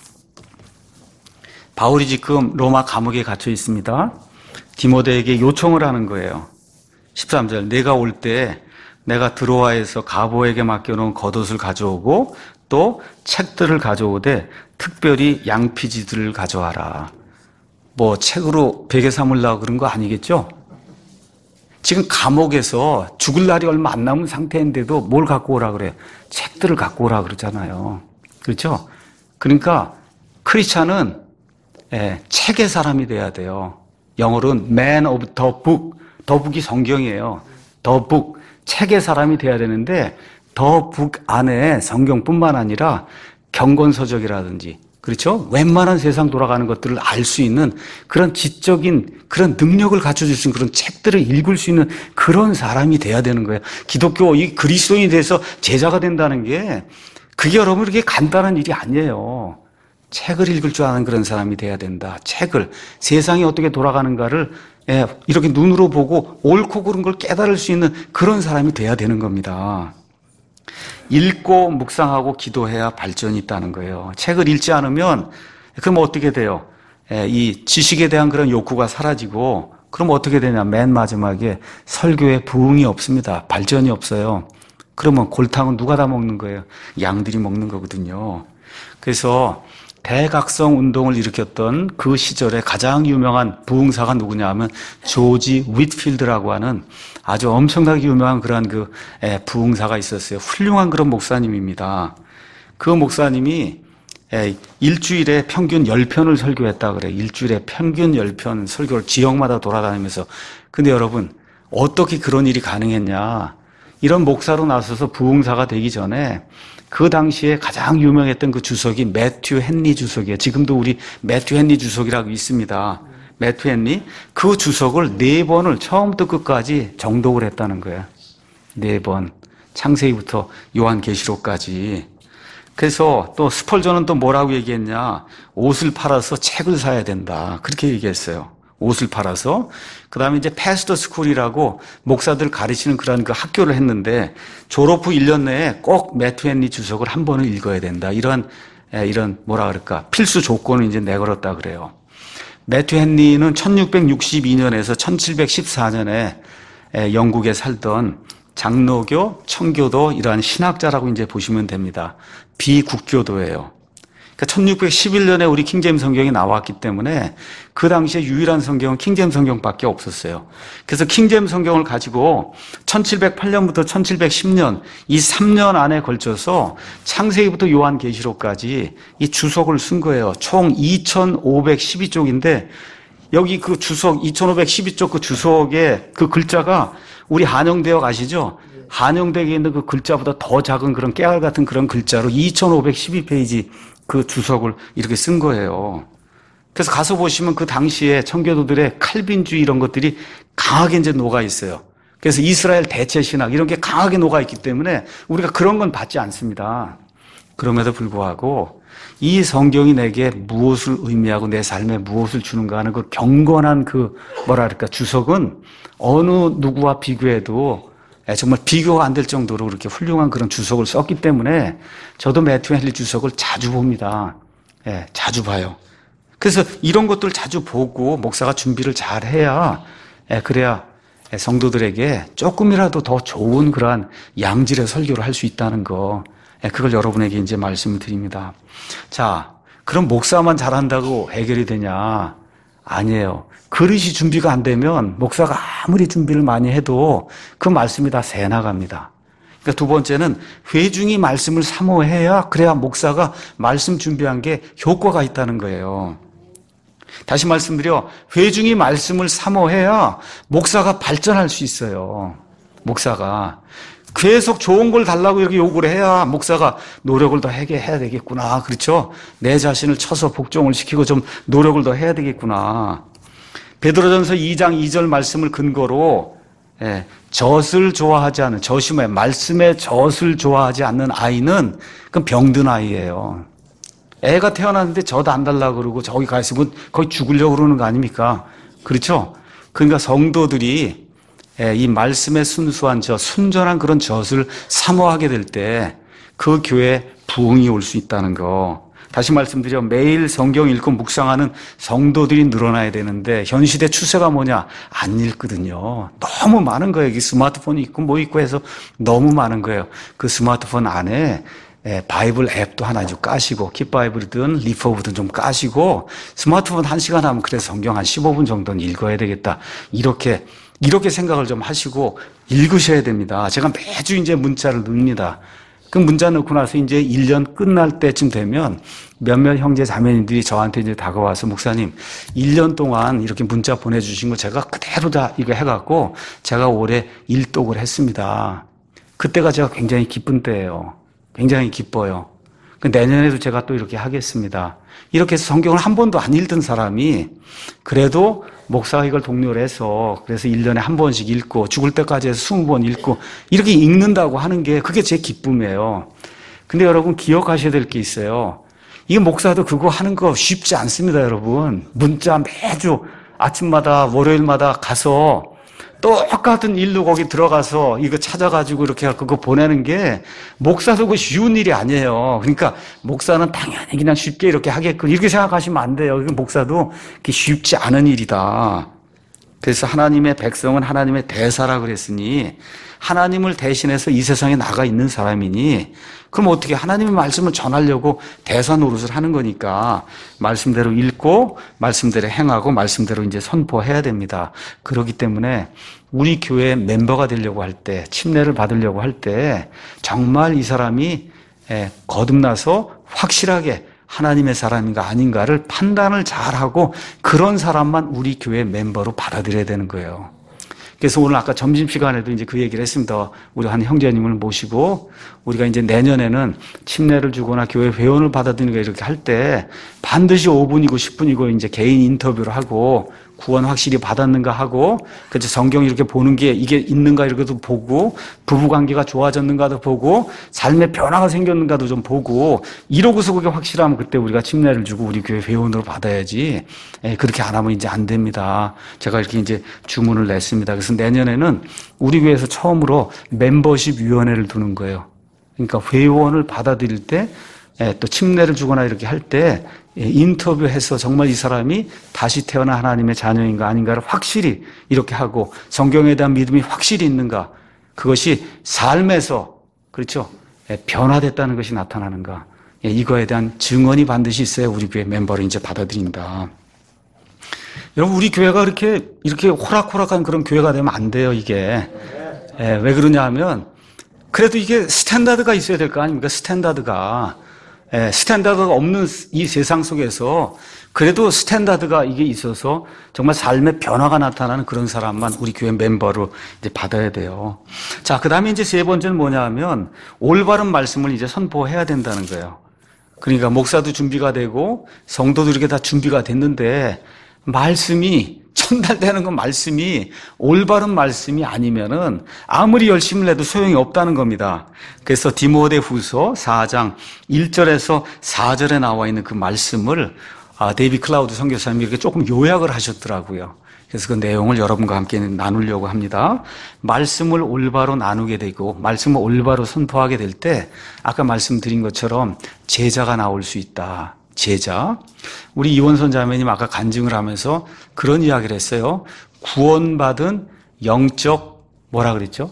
바울이 지금 로마 감옥에 갇혀 있습니다. 디모데에게 요청을 하는 거예요. 십삼 절. 내가 올 때 내가 드로아에서 가보에게 맡겨놓은 겉옷을 가져오고 또 책들을 가져오되 특별히 양피지들을 가져와라. 뭐 책으로 베개 삼으려고 그런 거 아니겠죠? 지금 감옥에서 죽을 날이 얼마 안 남은 상태인데도 뭘 갖고 오라 그래요? 책들을 갖고 오라 그러잖아요. 그렇죠? 그러니까 크리스찬은 예, 책의 사람이 돼야 돼요. 영어로는 man of the book. 더북이 성경이에요. 더북, 책의 사람이 돼야 되는데 더 북 안에 성경뿐만 아니라 경건서적이라든지, 그렇죠? 웬만한 세상 돌아가는 것들을 알 수 있는 그런 지적인 그런 능력을 갖춰줄 수 있는 그런 책들을 읽을 수 있는 그런 사람이 돼야 되는 거예요. 기독교, 이 그리스도인이 돼서 제자가 된다는 게 그게 여러분 그렇게 간단한 일이 아니에요. 책을 읽을 줄 아는 그런 사람이 돼야 된다. 책을, 세상이 어떻게 돌아가는가를 이렇게 눈으로 보고 옳고 그른 걸 깨달을 수 있는 그런 사람이 돼야 되는 겁니다. 읽고 묵상하고 기도해야 발전이 있다는 거예요. 책을 읽지 않으면 그럼 어떻게 돼요? 이 지식에 대한 그런 욕구가 사라지고 그럼 어떻게 되냐? 맨 마지막에 설교에 부응이 없습니다. 발전이 없어요. 그러면 골탕은 누가 다 먹는 거예요? 양들이 먹는 거거든요. 그래서 대각성 운동을 일으켰던 그 시절에 가장 유명한 부흥사가 누구냐 하면 조지 윗필드라고 하는 아주 엄청나게 유명한 그런 그 부흥사가 있었어요. 훌륭한 그런 목사님입니다. 그 목사님이 일주일에 평균 열 편을 설교했다 그래요. 일주일에 평균 열 편 설교를 지역마다 돌아다니면서. 근데 여러분, 어떻게 그런 일이 가능했냐? 이런 목사로 나서서 부흥사가 되기 전에 그 당시에 가장 유명했던 그 주석이 매튜 헨리 주석이에요. 지금도 우리 매튜 헨리 주석이라고 있습니다. 매튜 헨리. 그 주석을 네 번을 처음부터 끝까지 정독을 했다는 거예요. 네 번. 창세기부터 요한계시록까지. 그래서 또 스펄전은 또 뭐라고 얘기했냐. 옷을 팔아서 책을 사야 된다. 그렇게 얘기했어요. 옷을 팔아서. 그 다음에 이제 패스터 스쿨이라고 목사들 가르치는 그런 그 학교를 했는데 졸업 후 일 년 내에 꼭 매튜 헨리 주석을 한 번은 읽어야 된다. 이런, 이런 뭐라 그럴까. 필수 조건을 이제 내걸었다 그래요. 매튜 헨리는 천육백육십이 년에서 천칠백십사 년에 영국에 살던 장로교, 청교도 이러한 신학자라고 이제 보시면 됩니다. 비국교도예요. 그러니까 천육백십일 년에 우리 킹제임 성경이 나왔기 때문에 그 당시에 유일한 성경은 킹제임 성경밖에 없었어요. 그래서 킹제임 성경을 가지고 천칠백팔 년부터 천칠백십 년 이 삼 년 안에 걸쳐서 창세기부터 요한계시록까지 이 주석을 쓴 거예요. 총 이천오백십이 쪽인데 여기 그 주석 이천오백십이 쪽 그 주석의 그 글자가 우리 한영대역 아시죠? 한영대에 있는 그 글자보다 더 작은 그런 깨알 같은 그런 글자로 이천오백십이 페이지 그 주석을 이렇게 쓴 거예요. 그래서 가서 보시면 그 당시에 청교도들의 칼빈주의 이런 것들이 강하게 이제 녹아 있어요. 그래서 이스라엘 대체 신학 이런 게 강하게 녹아 있기 때문에 우리가 그런 건 받지 않습니다. 그럼에도 불구하고 이 성경이 내게 무엇을 의미하고 내 삶에 무엇을 주는가 하는 그 경건한 그 뭐랄까 주석은 어느 누구와 비교해도 정말 비교가 안 될 정도로 그렇게 훌륭한 그런 주석을 썼기 때문에 저도 매튜 헨리 주석을 자주 봅니다. 예, 자주 봐요. 그래서 이런 것들 자주 보고 목사가 준비를 잘 해야, 예, 그래야 성도들에게 조금이라도 더 좋은 그러한 양질의 설교를 할 수 있다는 거, 예, 그걸 여러분에게 이제 말씀을 드립니다. 자, 그럼 목사만 잘한다고 해결이 되냐? 아니에요. 그릇이 준비가 안 되면 목사가 아무리 준비를 많이 해도 그 말씀이 다 새 나갑니다. 그러니까 두 번째는 회중이 말씀을 사모해야 그래야 목사가 말씀 준비한 게 효과가 있다는 거예요. 다시 말씀드려 회중이 말씀을 사모해야 목사가 발전할 수 있어요. 목사가 계속 좋은 걸 달라고 이렇게 요구를 해야 목사가 노력을 더 하게 해야 되겠구나. 그렇죠? 내 자신을 쳐서 복종을 시키고 좀 노력을 더 해야 되겠구나. 베드로전서 이 장 이 절 말씀을 근거로 예, 젖을 좋아하지 않는, 젖이 뭐예요? 말씀에 젖을 좋아하지 않는 아이는 그건 병든 아이예요. 애가 태어났는데 젖 안 달라고 그러고 저기 가 있으면 거의 죽으려고 그러는 거 아닙니까? 그렇죠? 그러니까 성도들이 이 말씀의 순수한 저 순전한 그런 젖을 사모하게 될 때 그 교회에 부흥이 올 수 있다는 거. 다시 말씀드려 매일 성경 읽고 묵상하는 성도들이 늘어나야 되는데 현 시대 추세가 뭐냐? 안 읽거든요. 너무 많은 거예요. 여기 스마트폰이 있고 뭐 있고 해서 너무 많은 거예요. 그 스마트폰 안에 바이블 앱도 하나 좀 까시고 킵바이블이든 리퍼브든 좀 까시고 스마트폰 한 시간 하면 그래 성경 한 십오 분 정도는 읽어야 되겠다. 이렇게 이렇게 생각을 좀 하시고 읽으셔야 됩니다. 제가 매주 이제 문자를 넣습니다. 그 문자 넣고 나서 이제 일 년 끝날 때쯤 되면 몇몇 형제 자매님들이 저한테 이제 다가와서 목사님 일 년 동안 이렇게 문자 보내주신 거 제가 그대로 다 이거 해갖고 제가 올해 일독을 했습니다. 그때가 제가 굉장히 기쁜 때예요. 굉장히 기뻐요. 내년에도 제가 또 이렇게 하겠습니다. 이렇게 해서 성경을 한 번도 안 읽던 사람이 그래도 목사가 이걸 독려를 해서 그래서 일 년에 한 번씩 읽고 죽을 때까지 해서 스무 번 읽고 이렇게 읽는다고 하는 게 그게 제 기쁨이에요. 근데 여러분 기억하셔야 될 게 있어요. 이 목사도 그거 하는 거 쉽지 않습니다, 여러분. 문자 매주 아침마다 월요일마다 가서 똑같은 일로 거기 들어가서 이거 찾아가지고 이렇게 그거 보내는 게 목사도 그 쉬운 일이 아니에요. 그러니까 목사는 당연히 그냥 쉽게 이렇게 하겠군. 이렇게 생각하시면 안 돼요. 목사도 그게 쉽지 않은 일이다. 그래서 하나님의 백성은 하나님의 대사라 그랬으니 하나님을 대신해서 이 세상에 나가 있는 사람이니 그럼 어떻게 하나님의 말씀을 전하려고 대사 노릇을 하는 거니까 말씀대로 읽고 말씀대로 행하고 말씀대로 이제 선포해야 됩니다. 그렇기 때문에 우리 교회 멤버가 되려고 할 때 침례를 받으려고 할 때 정말 이 사람이 거듭나서 확실하게 하나님의 사람인가 아닌가를 판단을 잘하고 그런 사람만 우리 교회 멤버로 받아들여야 되는 거예요. 그래서 오늘 아까 점심시간에도 이제 그 얘기를 했습니다. 우리 한 형제님을 모시고 우리가 이제 내년에는 침례를 주거나 교회 회원을 받아들이는 거 이렇게 할 때 반드시 오 분이고 십 분이고 이제 개인 인터뷰를 하고 구원 확실히 받았는가 하고 그래서 성경 이렇게 보는 게 이게 있는가 이렇게도 보고 부부관계가 좋아졌는가도 보고 삶의 변화가 생겼는가도 좀 보고 이러고서 그게 확실하면 그때 우리가 침례를 주고 우리 교회 회원으로 받아야지. 예, 그렇게 안 하면 이제 안 됩니다. 제가 이렇게 이제 주문을 냈습니다. 그래서 내년에는 우리 교회에서 처음으로 멤버십 위원회를 두는 거예요. 그러니까 회원을 받아들일 때 또 침례를 주거나 이렇게 할 때 인터뷰해서 정말 이 사람이 다시 태어난 하나님의 자녀인가 아닌가를 확실히 이렇게 하고 성경에 대한 믿음이 확실히 있는가 그것이 삶에서 그렇죠 변화됐다는 것이 나타나는가 이거에 대한 증언이 반드시 있어야 우리 교회 멤버를 이제 받아들인다. 여러분 우리 교회가 이렇게 이렇게 호락호락한 그런 교회가 되면 안 돼요. 이게 왜 그러냐 하면 그래도 이게 스탠다드가 있어야 될 거 아닙니까? 스탠다드가 예, 스탠다드가 없는 이 세상 속에서 그래도 스탠다드가 이게 있어서 정말 삶의 변화가 나타나는 그런 사람만 우리 교회 멤버로 이제 받아야 돼요. 자, 그 다음에 이제 세 번째는 뭐냐 하면 올바른 말씀을 이제 선포해야 된다는 거예요. 그러니까 목사도 준비가 되고 성도도 이렇게 다 준비가 됐는데 말씀이 전달되는 건 말씀이 올바른 말씀이 아니면은 아무리 열심히 해도 소용이 없다는 겁니다. 그래서 디모데후서 사 장 일 절에서 사 절에 나와 있는 그 말씀을 아, 데이비 클라우드 선교사님이 이렇게 조금 요약을 하셨더라고요. 그래서 그 내용을 여러분과 함께 나누려고 합니다. 말씀을 올바로 나누게 되고 말씀을 올바로 선포하게 될 때 아까 말씀드린 것처럼 제자가 나올 수 있다. 제자. 우리 이원선 자매님 아까 간증을 하면서 그런 이야기를 했어요. 구원받은 영적 뭐라 그랬죠?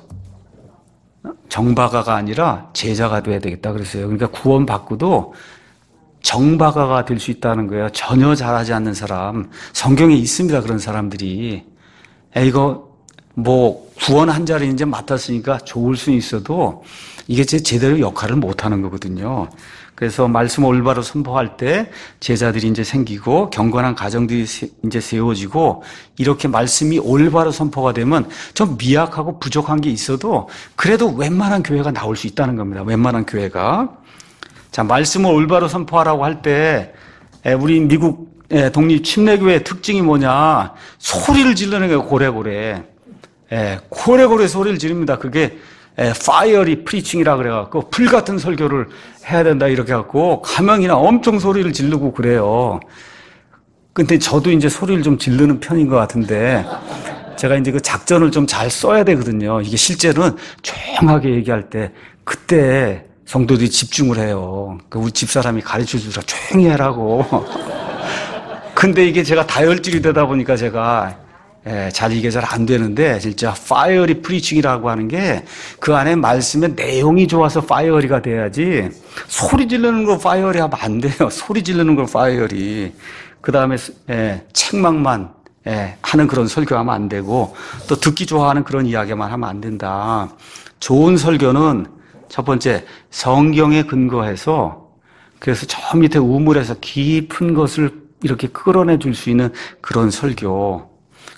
정박아가 아니라 제자가 돼야 되겠다 그랬어요. 그러니까 구원받고도 정박아가 될 수 있다는 거예요. 전혀 잘하지 않는 사람. 성경에 있습니다. 그런 사람들이. 에, 이거 뭐 구원 한 자리 이제 맡았으니까 좋을 수는 있어도 이게 제 제대로 역할을 못하는 거거든요. 그래서 말씀 올바로 선포할 때 제자들이 이제 생기고 경건한 가정들이 이제 세워지고 이렇게 말씀이 올바로 선포가 되면 좀 미약하고 부족한 게 있어도 그래도 웬만한 교회가 나올 수 있다는 겁니다. 웬만한 교회가. 자, 말씀을 올바로 선포하라고 할 때 우리 미국 독립 침례교회의 특징이 뭐냐? 소리를 지르는 거예요. 고래고래. 예, 고래고래 소리를 지릅니다. 그게 파이어리 프리칭이라 그래갖고 불 같은 설교를 해야 된다 이렇게 갖고 가명이나 엄청 소리를 지르고 그래요. 근데 저도 이제 소리를 좀 지르는 편인 것 같은데 제가 이제 그 작전을 좀 잘 써야 되거든요. 이게 실제로는 조용하게 얘기할 때 그때 성도들이 집중을 해요. 우리 집사람이 가르쳐 주라 조용히 해라고. 근데 이게 제가 다혈질이 되다 보니까 제가 예, 잘 이게 잘 안 되는데 진짜 파이어리 프리칭이라고 하는 게 그 안에 말씀의 내용이 좋아서 파이어리가 돼야지 소리 지르는 거 파이어리 하면 안 돼요. 소리 지르는 거 파이어리. 그 다음에 예, 책망만 예, 하는 그런 설교하면 안 되고 또 듣기 좋아하는 그런 이야기만 하면 안 된다. 좋은 설교는 첫 번째 성경에 근거해서 그래서 저 밑에 우물에서 깊은 것을 이렇게 끌어내 줄 수 있는 그런 설교.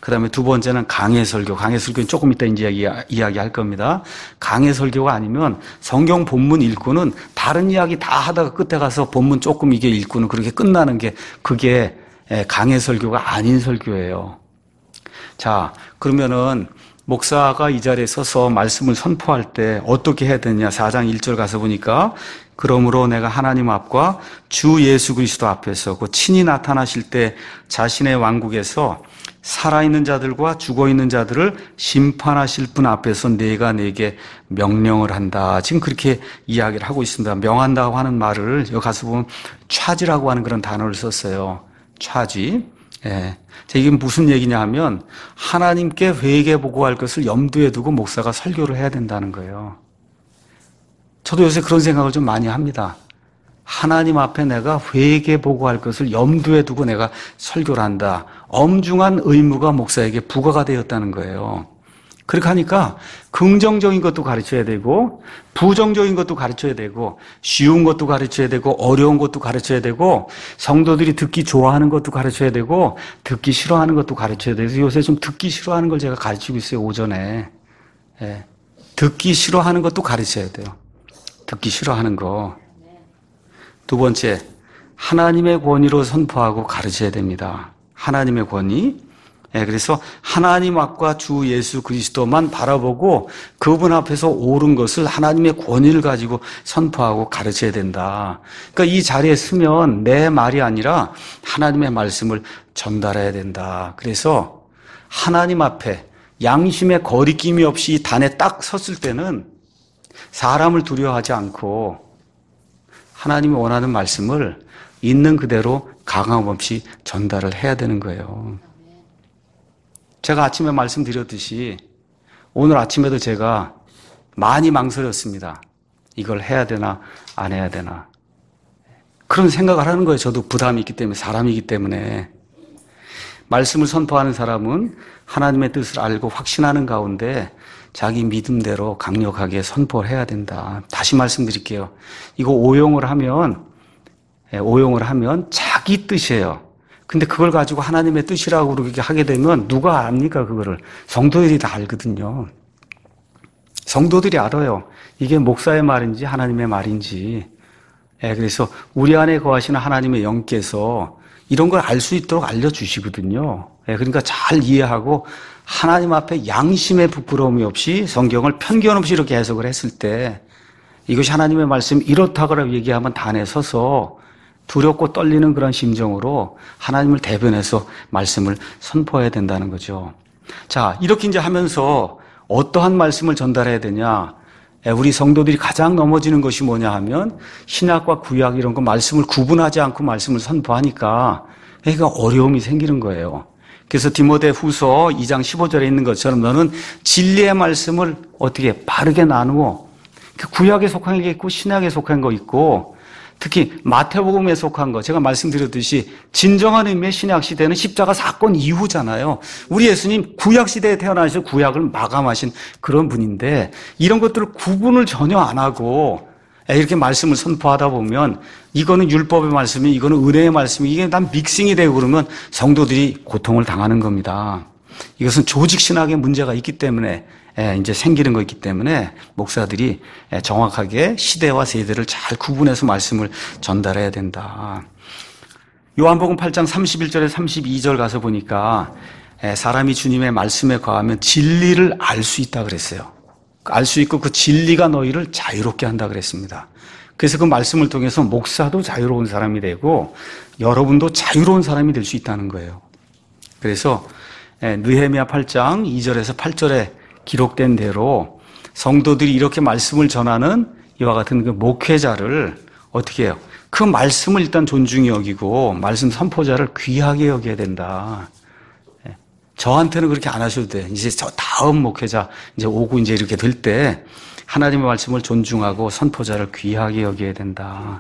그 다음에 두 번째는 강해 설교. 강해 설교는 조금 이따 이제 이야기, 이야기할 겁니다. 강해 설교가 아니면 성경 본문 읽고는 다른 이야기 다 하다가 끝에 가서 본문 조금 이게 읽고는 그렇게 끝나는 게 그게 강해 설교가 아닌 설교예요. 자, 그러면은 목사가 이 자리에 서서 말씀을 선포할 때 어떻게 해야 되냐? 사 장 일 절 가서 보니까 그러므로 내가 하나님 앞과 주 예수 그리스도 앞에서 그 친히 나타나실 때 자신의 왕국에서 살아있는 자들과 죽어있는 자들을 심판하실 분 앞에서 내가 내게 명령을 한다. 지금 그렇게 이야기를 하고 있습니다. 명한다고 하는 말을 여기 가서 보면 차지라고 하는 그런 단어를 썼어요. 차지. 예. 이게 무슨 얘기냐 하면 하나님께 회개 보고할 것을 염두에 두고 목사가 설교를 해야 된다는 거예요. 저도 요새 그런 생각을 좀 많이 합니다. 하나님 앞에 내가 회개 보고할 것을 염두에 두고 내가 설교를 한다. 엄중한 의무가 목사에게 부과가 되었다는 거예요. 그렇게 하니까 긍정적인 것도 가르쳐야 되고 부정적인 것도 가르쳐야 되고 쉬운 것도 가르쳐야 되고 어려운 것도 가르쳐야 되고 성도들이 듣기 좋아하는 것도 가르쳐야 되고 듣기 싫어하는 것도 가르쳐야 되고 요새 좀 듣기 싫어하는 걸 제가 가르치고 있어요. 오전에. 예. 듣기 싫어하는 것도 가르쳐야 돼요. 듣기 싫어하는 거. 두 번째, 하나님의 권위로 선포하고 가르쳐야 됩니다. 하나님의 권위. 예, 그래서 하나님 앞과 주 예수 그리스도만 바라보고 그분 앞에서 옳은 것을 하나님의 권위를 가지고 선포하고 가르쳐야 된다. 그러니까 이 자리에 서면 내 말이 아니라 하나님의 말씀을 전달해야 된다. 그래서 하나님 앞에 양심의 거리낌이 없이 단에 딱 섰을 때는 사람을 두려워하지 않고 하나님이 원하는 말씀을 있는 그대로 강함 없이 전달을 해야 되는 거예요. 제가 아침에 말씀드렸듯이 오늘 아침에도 제가 많이 망설였습니다. 이걸 해야 되나 안 해야 되나. 그런 생각을 하는 거예요. 저도 부담이 있기 때문에, 사람이기 때문에. 말씀을 선포하는 사람은 하나님의 뜻을 알고 확신하는 가운데 자기 믿음대로 강력하게 선포를 해야 된다. 다시 말씀드릴게요. 이거 오용을 하면, 오용을 하면 자기 뜻이에요. 근데 그걸 가지고 하나님의 뜻이라고 그렇게 하게 되면 누가 압니까, 그거를? 성도들이 다 알거든요. 성도들이 알아요. 이게 목사의 말인지 하나님의 말인지. 예, 그래서 우리 안에 거하시는 하나님의 영께서 이런 걸 알 수 있도록 알려주시거든요. 예, 그러니까 잘 이해하고 하나님 앞에 양심의 부끄러움이 없이 성경을 편견 없이 이렇게 해석을 했을 때 이것이 하나님의 말씀 이렇다고 얘기하면 단에 서서 두렵고 떨리는 그런 심정으로 하나님을 대변해서 말씀을 선포해야 된다는 거죠. 자, 이렇게 이제 하면서 어떠한 말씀을 전달해야 되냐? 우리 성도들이 가장 넘어지는 것이 뭐냐 하면 신약과 구약 이런 거 말씀을 구분하지 않고 말씀을 선포하니까 그러니까 어려움이 생기는 거예요. 그래서 디모데 후서 이 장 십오 절에 있는 것처럼 너는 진리의 말씀을 어떻게 바르게 나누어 구약에 속한 게 있고 신약에 속한 거 있고 특히 마태복음에 속한 거 제가 말씀드렸듯이 진정한 의미의 신약시대는 십자가 사건 이후잖아요. 우리 예수님 구약시대에 태어나셔서 구약을 마감하신 그런 분인데 이런 것들을 구분을 전혀 안 하고 이렇게 말씀을 선포하다 보면 이거는 율법의 말씀이 이거는 은혜의 말씀이 이게 난 믹싱이 되고 그러면 성도들이 고통을 당하는 겁니다. 이것은 조직 신학의 문제가 있기 때문에 이제 생기는 거 있기 때문에 목사들이 정확하게 시대와 세대를 잘 구분해서 말씀을 전달해야 된다. 요한복음 팔 장 삼십일 절에 삼십이 절 가서 보니까 사람이 주님의 말씀에 거하면 진리를 알 수 있다 그랬어요. 알 수 있고 그 진리가 너희를 자유롭게 한다 그랬습니다. 그래서 그 말씀을 통해서 목사도 자유로운 사람이 되고 여러분도 자유로운 사람이 될 수 있다는 거예요. 그래서 느헤미야 팔 장 이 절에서 팔 절에 기록된 대로 성도들이 이렇게 말씀을 전하는 이와 같은 그 목회자를 어떻게 해요? 그 말씀을 일단 존중히 여기고 말씀 선포자를 귀하게 여겨야 된다. 저한테는 그렇게 안 하셔도 돼. 이제 저 다음 목회자 이제 오고 이제 이렇게 될 때 하나님의 말씀을 존중하고 선포자를 귀하게 여겨야 된다.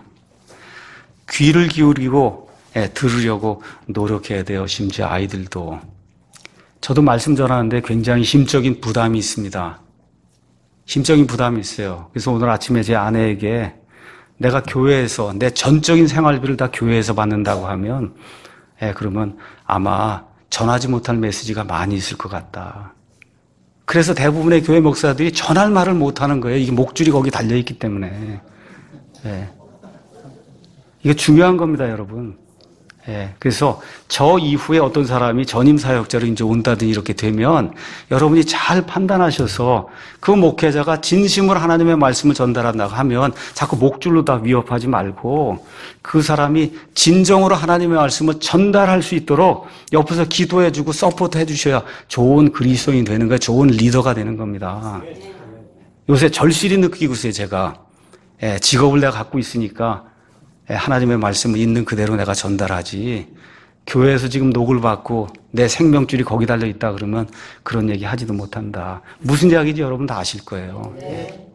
귀를 기울이고 들으려고 노력해야 돼요. 심지어 아이들도. 저도 말씀 전하는데 굉장히 심적인 부담이 있습니다. 심적인 부담이 있어요. 그래서 오늘 아침에 제 아내에게 내가 교회에서 내 전적인 생활비를 다 교회에서 받는다고 하면 예, 그러면 아마 전하지 못할 메시지가 많이 있을 것 같다. 그래서 대부분의 교회 목사들이 전할 말을 못하는 거예요. 이게 목줄이 거기 달려있기 때문에. 예. 이게 중요한 겁니다, 여러분. 예. 그래서 저 이후에 어떤 사람이 전임 사역자로 이제 온다든지 이렇게 되면 여러분이 잘 판단하셔서 그 목회자가 진심으로 하나님의 말씀을 전달한다고 하면 자꾸 목줄로 다 위협하지 말고 그 사람이 진정으로 하나님의 말씀을 전달할 수 있도록 옆에서 기도해주고 서포트 해주셔야 좋은 그리스도인이 되는 거예요. 좋은 리더가 되는 겁니다. 요새 절실히 느끼고 있어요, 제가. 예, 직업을 내가 갖고 있으니까 하나님의 말씀을 있는 그대로 내가 전달하지. 교회에서 지금 녹을 받고 내 생명줄이 거기 달려 있다 그러면 그런 얘기 하지도 못한다. 무슨 이야기인지 여러분 다 아실 거예요. 네.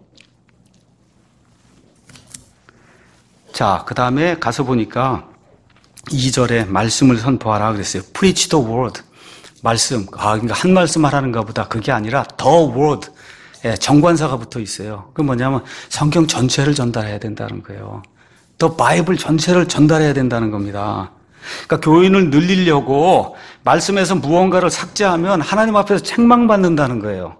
자, 그 다음에 가서 보니까 이 절에 말씀을 선포하라 그랬어요. Preach the word. 말씀. 아, 그러니까 한 말씀 하라는가 보다. 그게 아니라 the word. 예, 정관사가 붙어 있어요. 그 뭐냐면 성경 전체를 전달해야 된다는 거예요. 더 바이블 전체를 전달해야 된다는 겁니다. 그러니까 교인을 늘리려고 말씀에서 무언가를 삭제하면 하나님 앞에서 책망받는다는 거예요.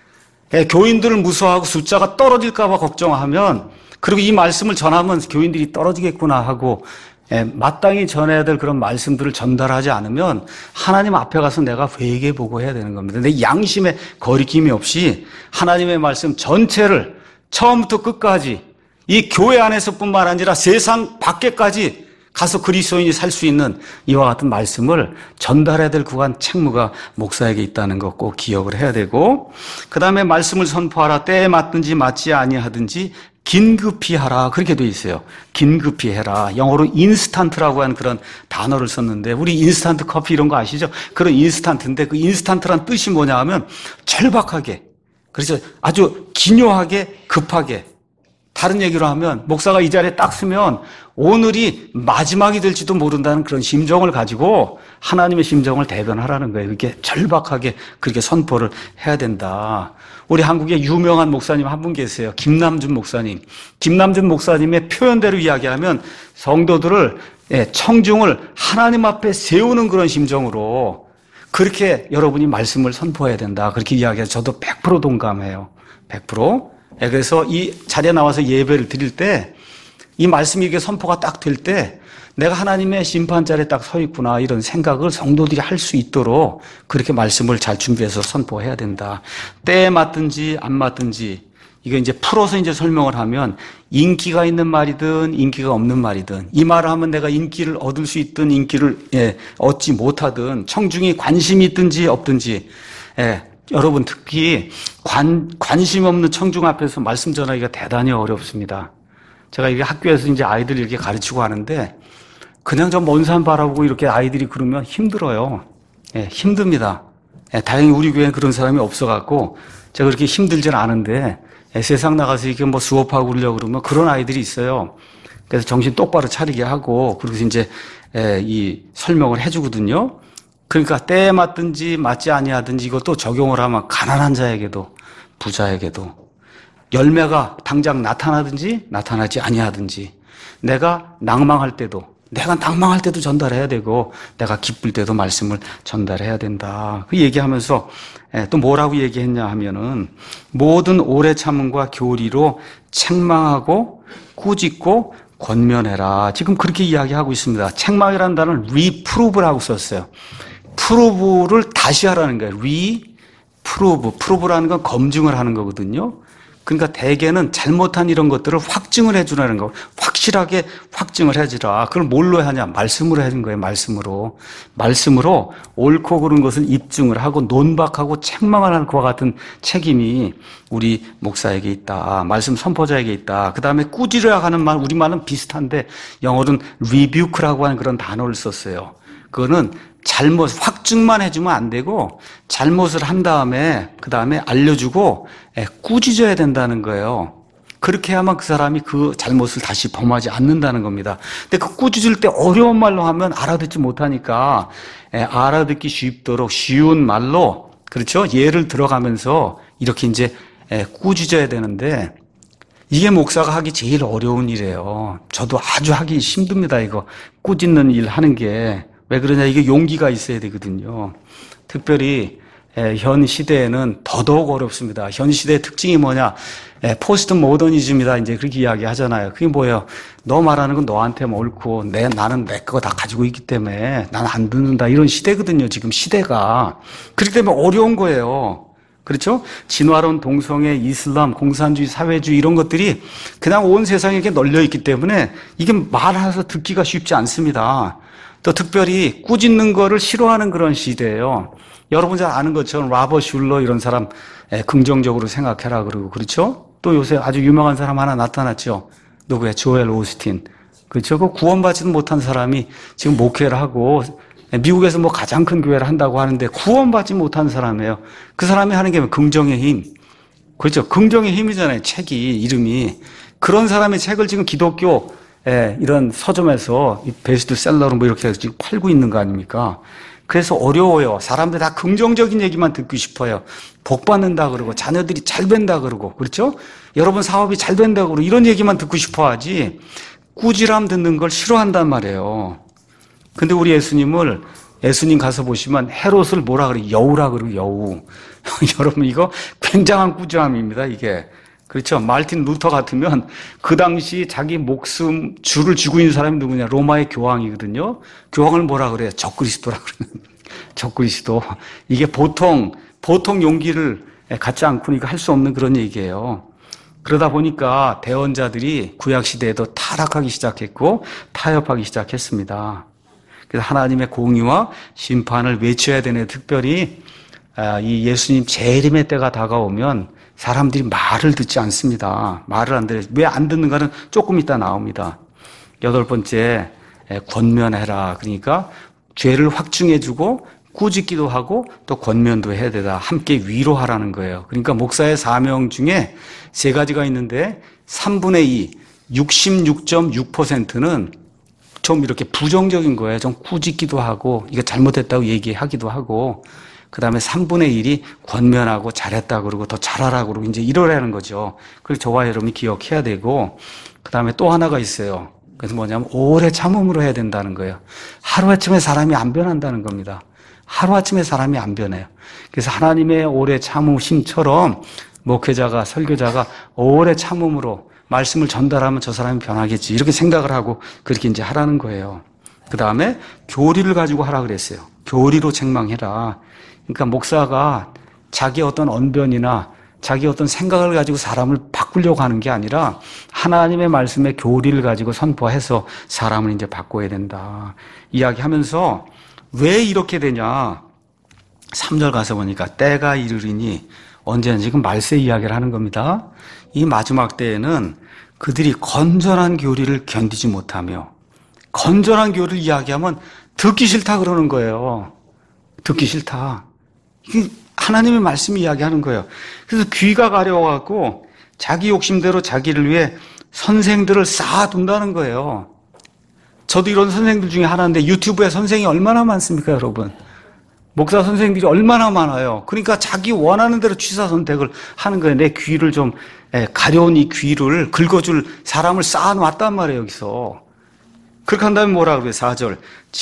예, 교인들을 무서워하고 숫자가 떨어질까 봐 걱정하면 그리고 이 말씀을 전하면 교인들이 떨어지겠구나 하고 예, 마땅히 전해야 될 그런 말씀들을 전달하지 않으면 하나님 앞에 가서 내가 회개해보고 해야 되는 겁니다. 내 양심에 거리낌이 없이 하나님의 말씀 전체를 처음부터 끝까지 이 교회 안에서뿐만 아니라 세상 밖에까지 가서 그리스도인이 살 수 있는 이와 같은 말씀을 전달해야 될 구간 책무가 목사에게 있다는 것 꼭 기억을 해야 되고, 그 다음에 말씀을 선포하라. 때에 맞든지 맞지 아니하든지 긴급히 하라. 그렇게 돼 있어요. 긴급히 해라. 영어로 인스턴트라고 하는 그런 단어를 썼는데, 우리 인스턴트 커피 이런 거 아시죠? 그런 인스턴트인데 그 인스턴트란 뜻이 뭐냐 하면 절박하게, 그래서 아주 기묘하게 급하게. 다른 얘기로 하면 목사가 이 자리에 딱 서면 오늘이 마지막이 될지도 모른다는 그런 심정을 가지고 하나님의 심정을 대변하라는 거예요. 그렇게 절박하게 그렇게 선포를 해야 된다. 우리 한국에 유명한 목사님 한 분 계세요. 김남준 목사님. 김남준 목사님의 표현대로 이야기하면 성도들을, 청중을 하나님 앞에 세우는 그런 심정으로 그렇게 여러분이 말씀을 선포해야 된다. 그렇게 이야기해서 저도 백 퍼센트 동감해요. 백 퍼센트. 그래서 이 자리에 나와서 예배를 드릴 때 이 말씀이 이게 선포가 딱 될 때 내가 하나님의 심판자리에 딱 서 있구나 이런 생각을 성도들이 할 수 있도록 그렇게 말씀을 잘 준비해서 선포해야 된다. 때에 맞든지 안 맞든지 이거 이제 풀어서 이제 설명을 하면 인기가 있는 말이든 인기가 없는 말이든 이 말을 하면 내가 인기를 얻을 수 있든 인기를 예, 얻지 못하든 청중이 관심이 있든지 없든지 예, 여러분 특히 관, 관심 없는 청중 앞에서 말씀 전하기가 대단히 어렵습니다. 제가 이게 학교에서 이제 아이들 이렇게 가르치고 하는데 그냥 저 먼 산 바라보고 이렇게 아이들이 그러면 힘들어요. 예, 힘듭니다. 예, 다행히 우리 교회는 그런 사람이 없어갖고 제가 그렇게 힘들진 않은데 예, 세상 나가서 이렇게 뭐 수업하고 그러려고 그러면 그런 아이들이 있어요. 그래서 정신 똑바로 차리게 하고 그리고 이제 예, 이 설명을 해주거든요. 그러니까 때에 맞든지 맞지 아니하든지 이것도 적용을 하면 가난한 자에게도 부자에게도 열매가 당장 나타나든지 나타나지 아니하든지 내가 낭망할 때도 내가 낭망할 때도 전달해야 되고 내가 기쁠 때도 말씀을 전달해야 된다. 그 얘기하면서 또 뭐라고 얘기했냐 하면은 모든 오래 참음과 교리로 책망하고 꾸짖고 권면해라. 지금 그렇게 이야기하고 있습니다. 책망이라는 단어를 reprove라고 썼어요. 프로브를 다시 하라는 거예요. reprove. 프로브라는 건 검증을 하는 거거든요. 그러니까 대개는 잘못한 이런 것들을 확증을 해주라는 거. 확실하게 확증을 해주라. 그걸 뭘로 하냐? 말씀으로 해준 거예요. 말씀으로. 말씀으로 옳고 그른 것을 입증을 하고 논박하고 책망을 하는 그와 같은 책임이 우리 목사에게 있다. 말씀 선포자에게 있다. 그 다음에 꾸짖으라 하는 말, 우리말은 비슷한데 영어로는 rebuke라고 하는 그런 단어를 썼어요. 그거는 잘못, 확증만 해주면 안 되고 잘못을 한 다음에 그 다음에 알려주고 꾸짖어야 된다는 거예요. 그렇게 해야만 그 사람이 그 잘못을 다시 범하지 않는다는 겁니다. 근데 그 꾸짖을 때 어려운 말로 하면 알아듣지 못하니까 알아듣기 쉽도록 쉬운 말로, 그렇죠? 예를 들어가면서 이렇게 이제 꾸짖어야 되는데 이게 목사가 하기 제일 어려운 일이에요. 저도 아주 하기 힘듭니다. 이거 꾸짖는 일 하는 게 왜 그러냐? 이게 용기가 있어야 되거든요. 특별히 현 시대에는 더더욱 어렵습니다. 현 시대의 특징이 뭐냐? 포스트 모더니즘이다. 이제 그렇게 이야기 하잖아요. 그게 뭐예요? 너 말하는 건 너한테 옳고, 내, 나는 내 거 다 가지고 있기 때문에 난 안 듣는다. 이런 시대거든요. 지금 시대가. 그렇기 때문에 어려운 거예요. 그렇죠? 진화론, 동성애, 이슬람, 공산주의, 사회주의 이런 것들이 그냥 온 세상에 널려 있기 때문에 이게 말해서 듣기가 쉽지 않습니다. 또 특별히 꾸짖는 거를 싫어하는 그런 시대예요. 여러분 잘 아는 것처럼 라버 슐러 이런 사람 긍정적으로 생각해라 그러고 그렇죠? 또 요새 아주 유명한 사람 하나 나타났죠. 누구야? 조엘 오스틴. 그렇죠? 그 구원받지도 못한 사람이 지금 목회를 하고 미국에서 뭐 가장 큰 교회를 한다고 하는데 구원받지 못한 사람이에요. 그 사람이 하는 게 뭐 긍정의 힘. 그렇죠? 긍정의 힘이잖아요. 책이 이름이. 그런 사람의 책을 지금 기독교 예, 이런 서점에서 베스트셀러로 뭐 이렇게 지금 팔고 있는 거 아닙니까? 그래서 어려워요. 사람들 다 긍정적인 얘기만 듣고 싶어요. 복 받는다 그러고 자녀들이 잘 된다 그러고 그렇죠? 여러분 사업이 잘 된다 그러고 이런 얘기만 듣고 싶어 하지 꾸지람 듣는 걸 싫어한단 말이에요. 근데 우리 예수님을 예수님 가서 보시면 헤롯을 뭐라 그래요? 여우라 그러고 여우. 여러분 이거 굉장한 꾸지람입니다. 이게. 그렇죠. 말틴 루터 같으면 그 당시 자기 목숨 줄을 쥐고 있는 사람이 누구냐? 로마의 교황이거든요. 교황을 뭐라 그래요? 적그리스도라 그러는. 적그리스도. 이게 보통 보통 용기를 갖지 않고는 이거 할 수 없는 그런 얘기예요. 그러다 보니까 대언자들이 구약 시대에도 타락하기 시작했고 타협하기 시작했습니다. 그래서 하나님의 공의와 심판을 외쳐야 되는 특별히 이 예수님 재림의 때가 다가오면 사람들이 말을 듣지 않습니다. 말을 안 들어요. 왜 안 듣는가는 조금 이따 나옵니다. 여덟 번째, 권면해라. 그러니까 죄를 확증해주고 꾸짖기도 하고 또 권면도 해야 되다. 함께 위로하라는 거예요. 그러니까 목사의 사명 중에 세 가지가 있는데 삼분의 이, 육십육 점 육 퍼센트는 좀 이렇게 부정적인 거예요. 좀 꾸짖기도 하고 이거 잘못했다고 얘기하기도 하고 그 다음에 삼분의 일이 권면하고 잘했다 그러고 더 잘하라 그러고 이제 이러라는 거죠. 그걸 저와 여러분이 기억해야 되고 그 다음에 또 하나가 있어요. 그래서 뭐냐면 오래 참음으로 해야 된다는 거예요. 하루아침에 사람이 안 변한다는 겁니다. 하루아침에 사람이 안 변해요. 그래서 하나님의 오래 참으심처럼 목회자가 설교자가 오래 참음으로 말씀을 전달하면 저 사람이 변하겠지 이렇게 생각을 하고 그렇게 이제 하라는 거예요. 그 다음에 교리를 가지고 하라 그랬어요. 교리로 책망해라. 그러니까 목사가 자기 어떤 언변이나 자기 어떤 생각을 가지고 사람을 바꾸려고 하는 게 아니라 하나님의 말씀의 교리를 가지고 선포해서 사람을 이제 바꿔야 된다. 이야기하면서 왜 이렇게 되냐. 삼 절 가서 보니까 때가 이르리니 언제나 지금 말세 이야기를 하는 겁니다. 이 마지막 때에는 그들이 건전한 교리를 견디지 못하며 건전한 교리를 이야기하면 듣기 싫다 그러는 거예요. 듣기 싫다. 이게 하나님의 말씀이 이야기하는 거예요. 그래서 귀가 가려워갖고 자기 욕심대로 자기를 위해 선생들을 쌓아둔다는 거예요. 저도 이런 선생들 중에 하나인데 유튜브에 선생이 얼마나 많습니까, 여러분? 목사 선생들이 얼마나 많아요. 그러니까 자기 원하는 대로 취사 선택을 하는 거예요. 내 귀를 좀 가려운 이 귀를 긁어줄 사람을 쌓아놨단 말이에요, 여기서. 그렇게 한다면 뭐라 그래요? 사 절.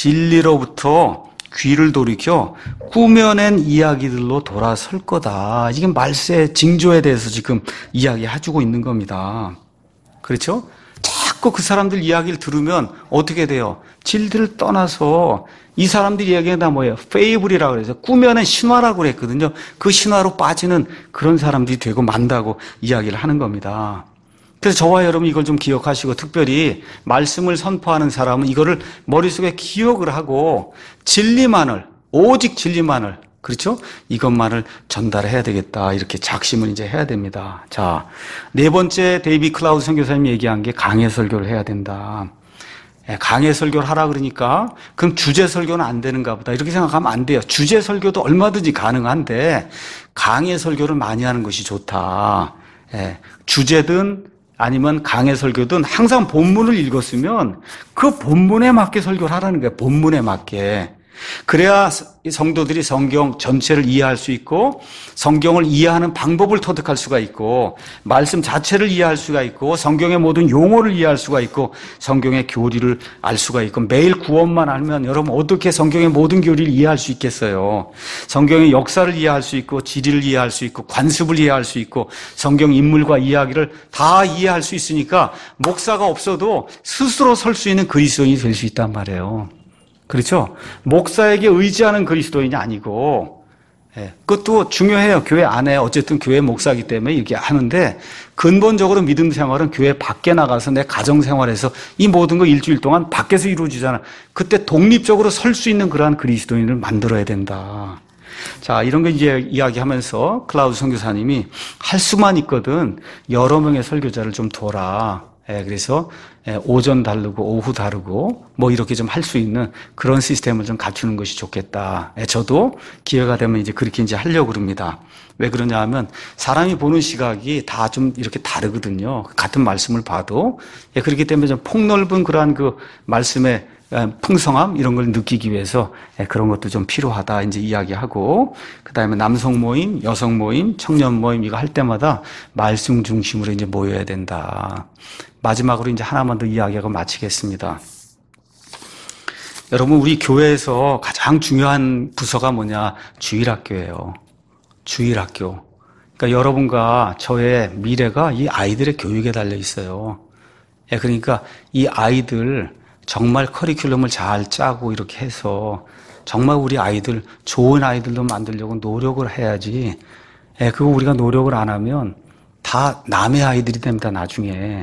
진리로부터 귀를 돌이켜 꾸며낸 이야기들로 돌아설 거다. 이게 말세 징조에 대해서 지금 이야기해주고 있는 겁니다. 그렇죠? 자꾸 그 사람들 이야기를 들으면 어떻게 돼요? 진리를 떠나서 이 사람들 이야기가 다 뭐예요? 페이블이라고 그래서 꾸며낸 신화라고 그랬거든요. 그 신화로 빠지는 그런 사람들이 되고 만다고 이야기를 하는 겁니다. 그래서 저와 여러분 이걸 좀 기억하시고 특별히 말씀을 선포하는 사람은 이거를 머릿속에 기억을 하고 진리만을 오직 진리만을 그렇죠? 이것만을 전달해야 되겠다. 이렇게 작심을 이제 해야 됩니다. 자, 네 번째 데이비 클라우드 선교사님이 얘기한 게 강해 설교를 해야 된다. 강해 설교를 하라 그러니까 그럼 주제 설교는 안 되는가 보다. 이렇게 생각하면 안 돼요. 주제 설교도 얼마든지 가능한데 강해 설교를 많이 하는 것이 좋다. 주제든 아니면 강해 설교든 항상 본문을 읽었으면 그 본문에 맞게 설교를 하라는 거예요. 본문에 맞게. 그래야 이 성도들이 성경 전체를 이해할 수 있고 성경을 이해하는 방법을 터득할 수가 있고 말씀 자체를 이해할 수가 있고 성경의 모든 용어를 이해할 수가 있고 성경의 교리를 알 수가 있고 매일 구원만 알면 여러분 어떻게 성경의 모든 교리를 이해할 수 있겠어요. 성경의 역사를 이해할 수 있고 지리를 이해할 수 있고 관습을 이해할 수 있고 성경 인물과 이야기를 다 이해할 수 있으니까 목사가 없어도 스스로 설 수 있는 그리스도인이 될 수 있단 말이에요. 그렇죠? 목사에게 의지하는 그리스도인이 아니고, 예, 그것도 중요해요. 교회 안에 어쨌든 교회 목사이기 때문에 이렇게 하는데 근본적으로 믿음 생활은 교회 밖에 나가서 내 가정 생활에서 이 모든 거 일주일 동안 밖에서 이루어지잖아. 그때 독립적으로 설 수 있는 그러한 그리스도인을 만들어야 된다. 자, 이런 거 이제 이야기하면서 클라우드 선교사님이 할 수만 있거든 여러 명의 설교자를 좀 둬라. 예, 그래서 오전 다르고 오후 다르고 뭐 이렇게 좀 할 수 있는 그런 시스템을 좀 갖추는 것이 좋겠다. 예, 저도 기회가 되면 이제 그렇게 이제 하려고 그럽니다. 왜 그러냐 하면 사람이 보는 시각이 다 좀 이렇게 다르거든요. 같은 말씀을 봐도. 예, 그렇기 때문에 좀 폭넓은 그러한 그 말씀의 풍성함 이런 걸 느끼기 위해서 그런 것도 좀 필요하다 이제 이야기하고 그다음에 남성 모임, 여성 모임, 청년 모임 이거 할 때마다 말씀 중심으로 이제 모여야 된다. 마지막으로 이제 하나만 더 이야기하고 마치겠습니다. 여러분 우리 교회에서 가장 중요한 부서가 뭐냐? 주일학교예요. 주일학교. 그러니까 여러분과 저의 미래가 이 아이들의 교육에 달려 있어요. 예, 그러니까 이 아이들 정말 커리큘럼을 잘 짜고 이렇게 해서 정말 우리 아이들 좋은 아이들로 만들려고 노력을 해야지. 예, 그거 우리가 노력을 안 하면 다 남의 아이들이 됩니다. 나중에.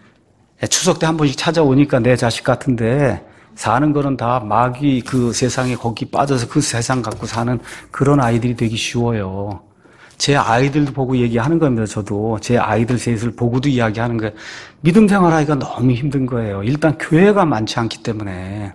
예, 추석 때 한 번씩 찾아오니까 내 자식 같은데 사는 거는 다 마귀 그 세상에 거기 빠져서 그 세상 갖고 사는 그런 아이들이 되기 쉬워요. 제 아이들도 보고 얘기하는 겁니다. 저도 제 아이들 셋을 보고도 이야기하는 거예요. 믿음 생활하기가 너무 힘든 거예요. 일단 교회가 많지 않기 때문에.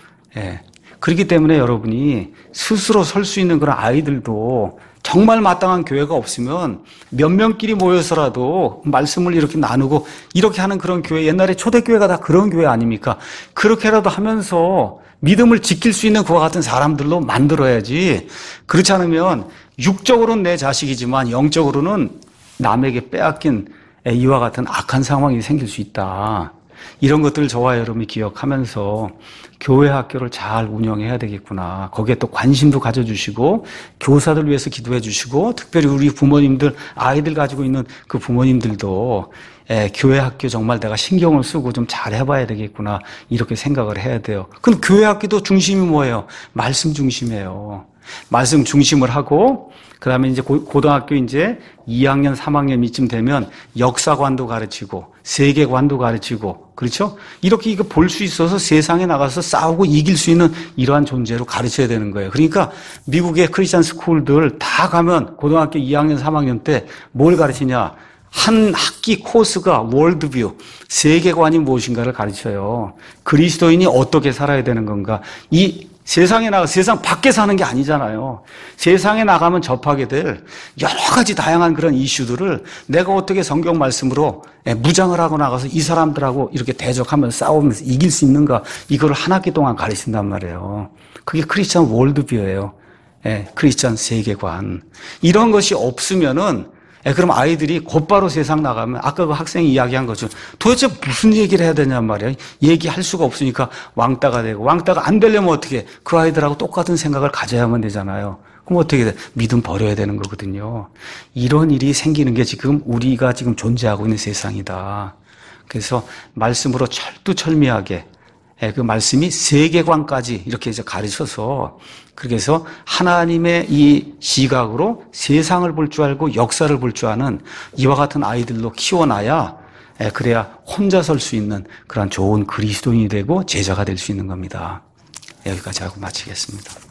예. 그렇기 때문에 여러분이 스스로 설 수 있는 그런 아이들도 정말 마땅한 교회가 없으면 몇 명끼리 모여서라도 말씀을 이렇게 나누고 이렇게 하는 그런 교회, 옛날에 초대교회가 다 그런 교회 아닙니까? 그렇게라도 하면서 믿음을 지킬 수 있는 그와 같은 사람들로 만들어야지. 그렇지 않으면 육적으로는 내 자식이지만 영적으로는 남에게 빼앗긴 이와 같은 악한 상황이 생길 수 있다. 이런 것들을 저와 여러분이 기억하면서 교회 학교를 잘 운영해야 되겠구나. 거기에 또 관심도 가져주시고 교사들 위해서 기도해 주시고 특별히 우리 부모님들 아이들 가지고 있는 그 부모님들도 에, 교회 학교 정말 내가 신경을 쓰고 좀 잘 해봐야 되겠구나 이렇게 생각을 해야 돼요. 그럼 교회 학교도 중심이 뭐예요? 말씀 중심이에요. 말씀 중심을 하고 그 다음에 이제 고등학교 이제 이 학년, 삼 학년 이쯤 되면 역사관도 가르치고 세계관도 가르치고 그렇죠? 이렇게 이거 볼 수 있어서 세상에 나가서 싸우고 이길 수 있는 이러한 존재로 가르쳐야 되는 거예요. 그러니까 미국의 크리스찬 스쿨들 다 가면 고등학교 이 학년, 삼 학년 때 뭘 가르치냐? 한 학기 코스가 월드뷰, 세계관이 무엇인가를 가르쳐요. 그리스도인이 어떻게 살아야 되는 건가? 이 세상에 나가, 세상 밖에 사는 게 아니잖아요. 세상에 나가면 접하게 될 여러 가지 다양한 그런 이슈들을 내가 어떻게 성경 말씀으로 무장을 하고 나가서 이 사람들하고 이렇게 대적하면서 싸우면서 이길 수 있는가? 이걸 한 학기 동안 가르친단 말이에요. 그게 크리스천 월드뷰예요. 예, 크리스천 세계관. 이런 것이 없으면은 예, 그럼 아이들이 곧바로 세상 나가면 아까 그 학생이 이야기한 것처럼 도대체 무슨 얘기를 해야 되냔 말이야. 얘기할 수가 없으니까 왕따가 되고 왕따가 안 되려면 어떻게 해? 그 아이들하고 똑같은 생각을 가져야만 되잖아요. 그럼 어떻게 돼? 믿음 버려야 되는 거거든요. 이런 일이 생기는 게 지금 우리가 지금 존재하고 있는 세상이다. 그래서 말씀으로 철두철미하게 그 말씀이 세계관까지 이렇게 이제 가르쳐서 그래서 하나님의 이 시각으로 세상을 볼 줄 알고 역사를 볼 줄 아는 이와 같은 아이들로 키워놔야 그래야 혼자 설 수 있는 그런 좋은 그리스도인이 되고 제자가 될 수 있는 겁니다. 여기까지 하고 마치겠습니다.